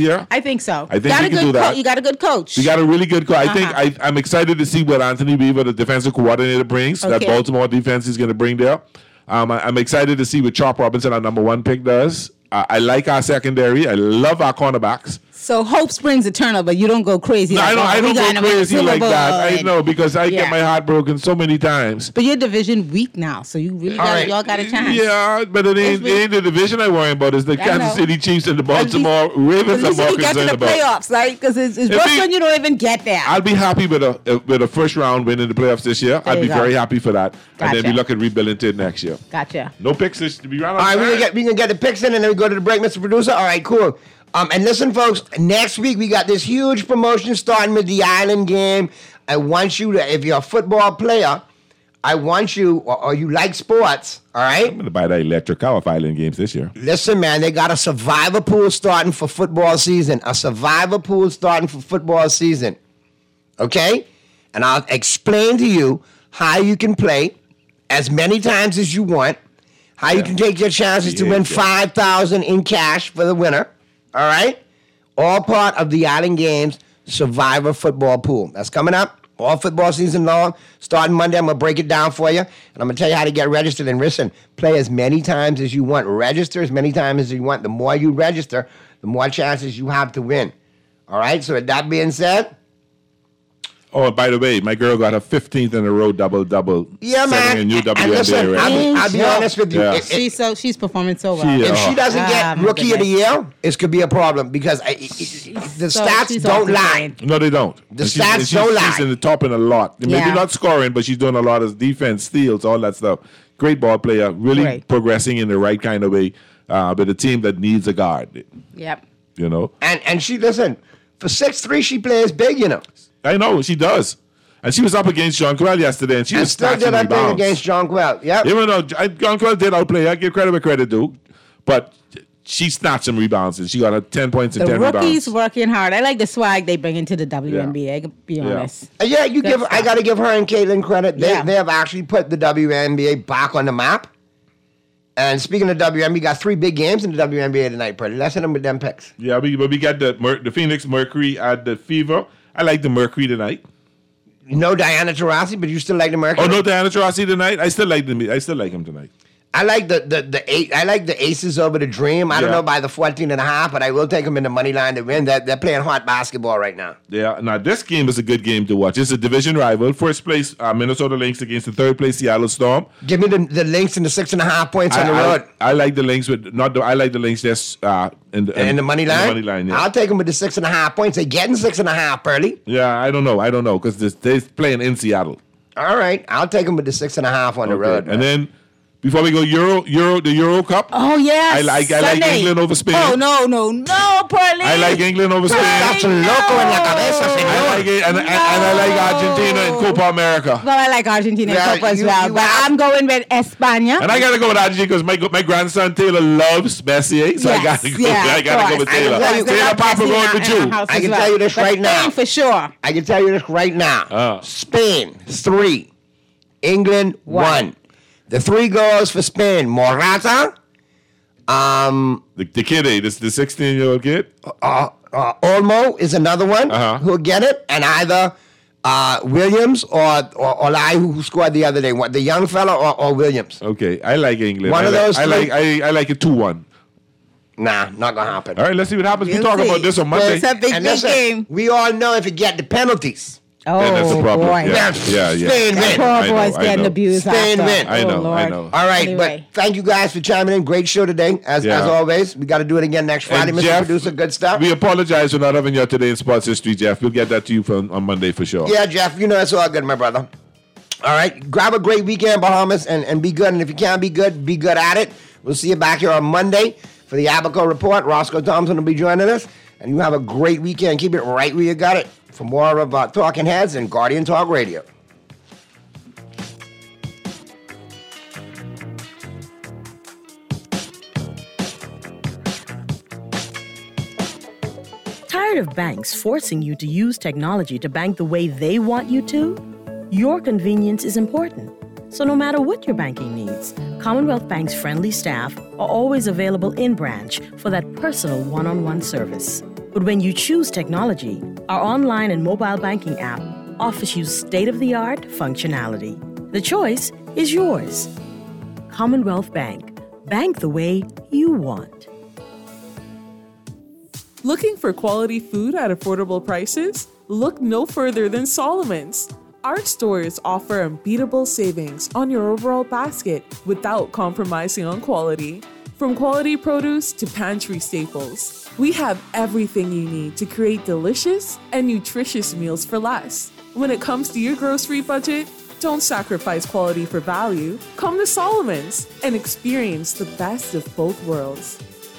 year? I think so. I think got we a can good do that. Co- you got a good coach. We got a really good coach. I think Uh-huh. I, I'm excited to see what Anthony Beaver, the defensive coordinator, brings. That Okay. Baltimore defense is going to bring there. Um, I, I'm excited to see what Chop Robinson, our number one pick, does. Uh, I like our secondary. I love our cornerbacks. So hope springs eternal, but you don't go crazy. No, like, I don't. oh, I we don't gotta go win the crazy Super like Bowl that. I and- know because I Yeah. get my heart broken so many times. But your division weak now, so you really All got right. y'all got a chance. Yeah, but it ain't, it ain't the division I worry about. It's the I Kansas know. City Chiefs and the At least- Baltimore Ravens At I'm least more you get to concerned the about. playoffs, right? Because it's, it's If worse we- when you don't even get there. I'll be happy with a with a first round win in the playoffs this year. There I'd you be go. very happy for that, and then Gotcha. we look at rebuilding to it next year. Gotcha. No picks this to be right on All right, time. we're gonna get we gonna get the picks in, and then we go to the break, Mister Producer. All right, cool. Um, and listen, folks. Next week we got this huge promotion starting with the Island game. I want you to, if you're a football player, I want you, or, or you like sports, all right? I'm gonna buy that electric car off Island Games this year. Listen, man, they got a survivor pool starting for football season. A survivor pool starting for football season. Okay? And I'll explain to you how you can play as many times as you want, how you can take your chances to Yeah, win yeah. five thousand dollars in cash for the winner. All right? All part of the Island Games Survivor Football Pool. That's coming up all football season long. Starting Monday, I'm going to break it down for you. And I'm going to tell you how to get registered. And listen, play as many times as you want. Register as many times as you want. The more you register, the more chances you have to win. All right? So with that being said, Oh, and by the way, my girl got her fifteenth in a row double double. Yeah, man. setting a new And W N B A listen, record. I'll be, I'll be honest with you. Yeah. If, if- she's so she's performing so well. She, if uh, she doesn't Ah, get my Rookie of the goodness. Year, it could be a problem because I, it, it, the So stats she's don't off the lie. train. No, they don't. The And she's- stats and she's, don't lie. She's in the top in a lot. Maybe Yeah. not scoring, but she's doing a lot of defense, steals, all that stuff. Great ball player, really Great. progressing in the right kind of way. Uh, but a team that needs a guard, Yep. you know. And and she listen for six three, she plays big, you know. I know she does, and she was up against John Quell yesterday, and she and was still snatching did her thing rebounds. against John Quell. Yep. Even though I- John Quell did outplay, I give credit where credit due, but she snatched some rebounds, and she got her ten points and The ten rookies rebounds. working hard. I like the swag they bring into the W N B A. I can be Yeah. honest. Uh, yeah, you Good give. I stuff. got to give her and Caitlin credit. They Yeah. they have actually put the W N B A back on the map. And speaking of W N B A, we got three big games in the W N B A tonight, Pretty. Let's hit them with them picks. Yeah, we, but we got the Mer- the Phoenix Mercury at the Fever. I like the Mercury tonight. No Diana Taurasi, but you still like the Mercury. Oh no, Diana Taurasi tonight. I still like them. I still like him tonight. I like the the the eight. I like the Aces over the Dream. I don't Yeah. know by the fourteen and a half, but I will take them in the money line to win. They're, they're playing hot basketball right now. Yeah. Now this game is a good game to watch. It's a division rival. First place uh, Minnesota Lynx against the third place Seattle Storm. Give me the, the Lynx and the six and a half points on the I, road. I, I like the Lynx with not. The, I like the Lynx just uh, in the In the money line? In the money line. Yeah. I'll take them with the six and a half points. They're getting six and a half early. yeah. I don't know. I don't know because they're playing in Seattle. All right. I'll take them with the six and a half on the Okay. road. And then before we go Euro Euro the Euro Cup. Oh yes. I like I like Sunday. England over Spain. Oh no no no, Pearly. I like England over Spain. That's loco en la cabeza, I señor. like it, and, and, and I like Argentina in Copa America. Well, I like Argentina Yeah, Cup as you- well, you but have- I'm going with España. And I gotta go with Argentina because my my grandson Taylor loves Messier, so I Yes, gotta go. yeah, I gotta of go with course. Taylor. I can tell you- Taylor Papa Messi going in with our you. house I as can well. tell you this But right now. Spain for sure. I can tell you this right now. Uh. Spain, three. England, one. One. The three goals for Spain. Morata, um, The, the kid, eh, this the sixteen year old kid. uh, uh, Olmo is another one Uh-huh. who'll get it. And either uh, Williams or, or Olai, who, who scored the other day. What, the young fella or, or Williams? Okay, I like England. One I of like, those I like three. I, I like it two one. Nah, not going to happen. All right, let's see what happens. We'll we talk see. about this on Monday. It's a big, And big listen, game. we all know if you get the penalties. Oh, Yeah, that's the problem. boy. Yeah, yeah, yeah. Spain That win. poor I know, boy's I getting know. abused Spain after. win. I know, Oh, I Lord. know. All right, Anyway. but thank you guys for chiming in. Great show today, as, Yeah. as always. We got to do it again next Friday, And Mister Jeff, Producer. Good stuff. We apologize for not having you today in Sports History, Jeff. We'll get that to you for, on Monday for sure. Yeah, Jeff, you know it's all good, my brother. All right, grab a great weekend, Bahamas, and, and be good. And if you can't be good, be good at it. We'll see you back here on Monday for the Abaco Report. Roscoe Thompson will be joining us. And you have a great weekend. Keep it right where you got it. For more of uh, Talking Heads and Guardian Talk Radio. Tired of banks forcing you to use technology to bank the way they want you to? Your convenience is important. So no matter what your banking needs, Commonwealth Bank's friendly staff are always available in branch for that personal one-on-one service. But when you choose technology, our online and mobile banking app offers you state-of-the-art functionality. The choice is yours. Commonwealth Bank. Bank the way you want. Looking for quality food at affordable prices? Look no further than Solomon's. Our stores offer unbeatable savings on your overall basket without compromising on quality. From quality produce to pantry staples, we have everything you need to create delicious and nutritious meals for less. When it comes to your grocery budget, don't sacrifice quality for value. Come to Solomon's and experience the best of both worlds.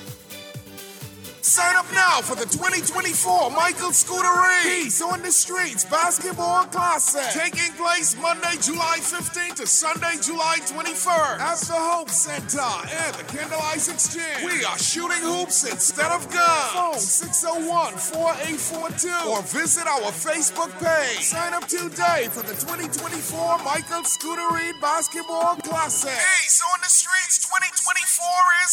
Sign up now for the twenty twenty-four Michael Scootery Peace on the Streets Basketball Classic, taking place Monday, July fifteenth to Sunday, July twenty-first at the Hope Center and the Candlelight Exchange. We are shooting hoops instead of guns. Phone six oh one, four eight four two or visit our Facebook page. Sign up today for the twenty twenty-four Michael Scootery Basketball Classic. Peace on the Streets twenty twenty-four is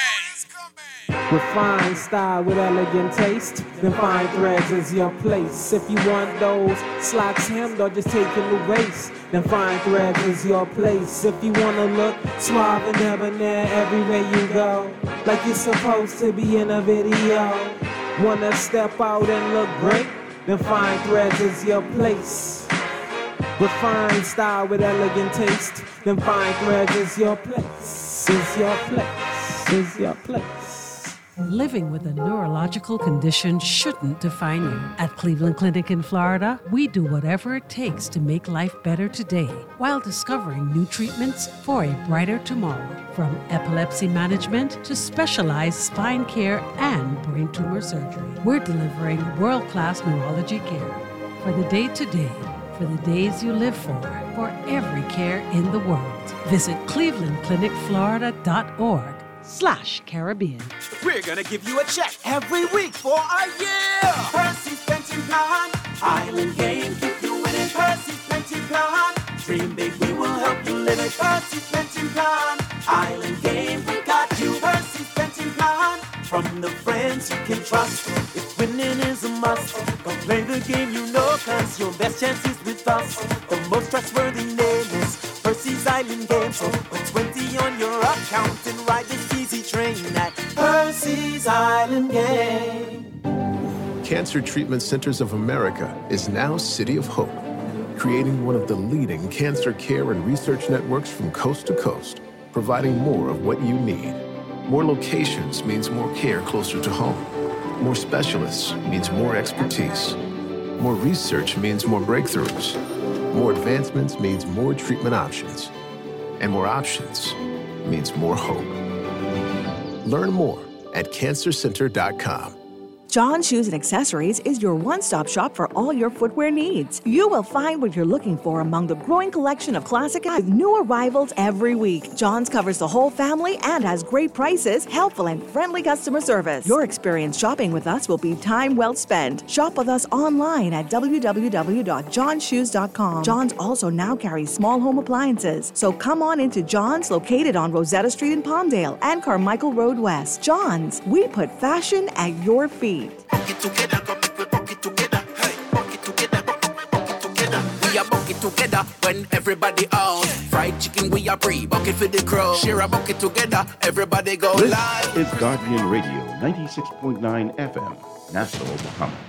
coming. Refined style with elegant taste, then fine threads is your place. If you want those slacks hemmed or just taking the waist, then fine threads is your place. If you wanna look suave and debonair everywhere you go, like you're supposed to be in a video, wanna step out and look great, then fine threads is your place. Refined style with elegant taste, then fine threads is your place, is your place, is your place. Living with a neurological condition shouldn't define you. At Cleveland Clinic in Florida, we do whatever it takes to make life better today while discovering new treatments for a brighter tomorrow. From epilepsy management to specialized spine care and brain tumor surgery, we're delivering world-class neurology care for the day-to-day, for the days you live for, for every care in the world. Visit cleveland clinic florida dot org slash Caribbean. We're gonna give you a check every week for a year. Percy's Pension Plan, Island Game, keep you winning. Percy's Pension Plan, dream big, we will help you live it. Percy's Pension Plan, Island Game, we got you. Percy's Pension Plan, from the friends you can trust. If winning is a must, go play the game you know, cause your best chance is with us. The most trustworthy name is Percy's Island Game. So put twenty on your account and ride this easy train at Percy's Island Game. Cancer Treatment Centers of America is now City of Hope, creating one of the leading cancer care and research networks from coast to coast, providing more of what you need. More locations means more care closer to home. More specialists means more expertise. More research means more breakthroughs. More advancements means more treatment options. And more options means more hope. Learn more at cancer center dot com. John Shoes and Accessories is your one-stop shop for all your footwear needs. You will find what you're looking for among the growing collection of classic with new arrivals every week. John's covers the whole family and has great prices, helpful and friendly customer service. Your experience shopping with us will be time well spent. Shop with us online at w w w dot john shoes dot com. John's also now carries small home appliances, so come on into John's, located on Rosetta Street in Palmdale and Carmichael Road West. John's, we put fashion at your feet. Together, come we buck it together. Hey, buck it together, buck it, buck it together. We are buck it together when everybody out. Fried chicken, we are pre bucket for the crow. Share a bucket together, everybody go This live. is Guardian Radio, ninety-six point nine F M, Nassau, Bahamas.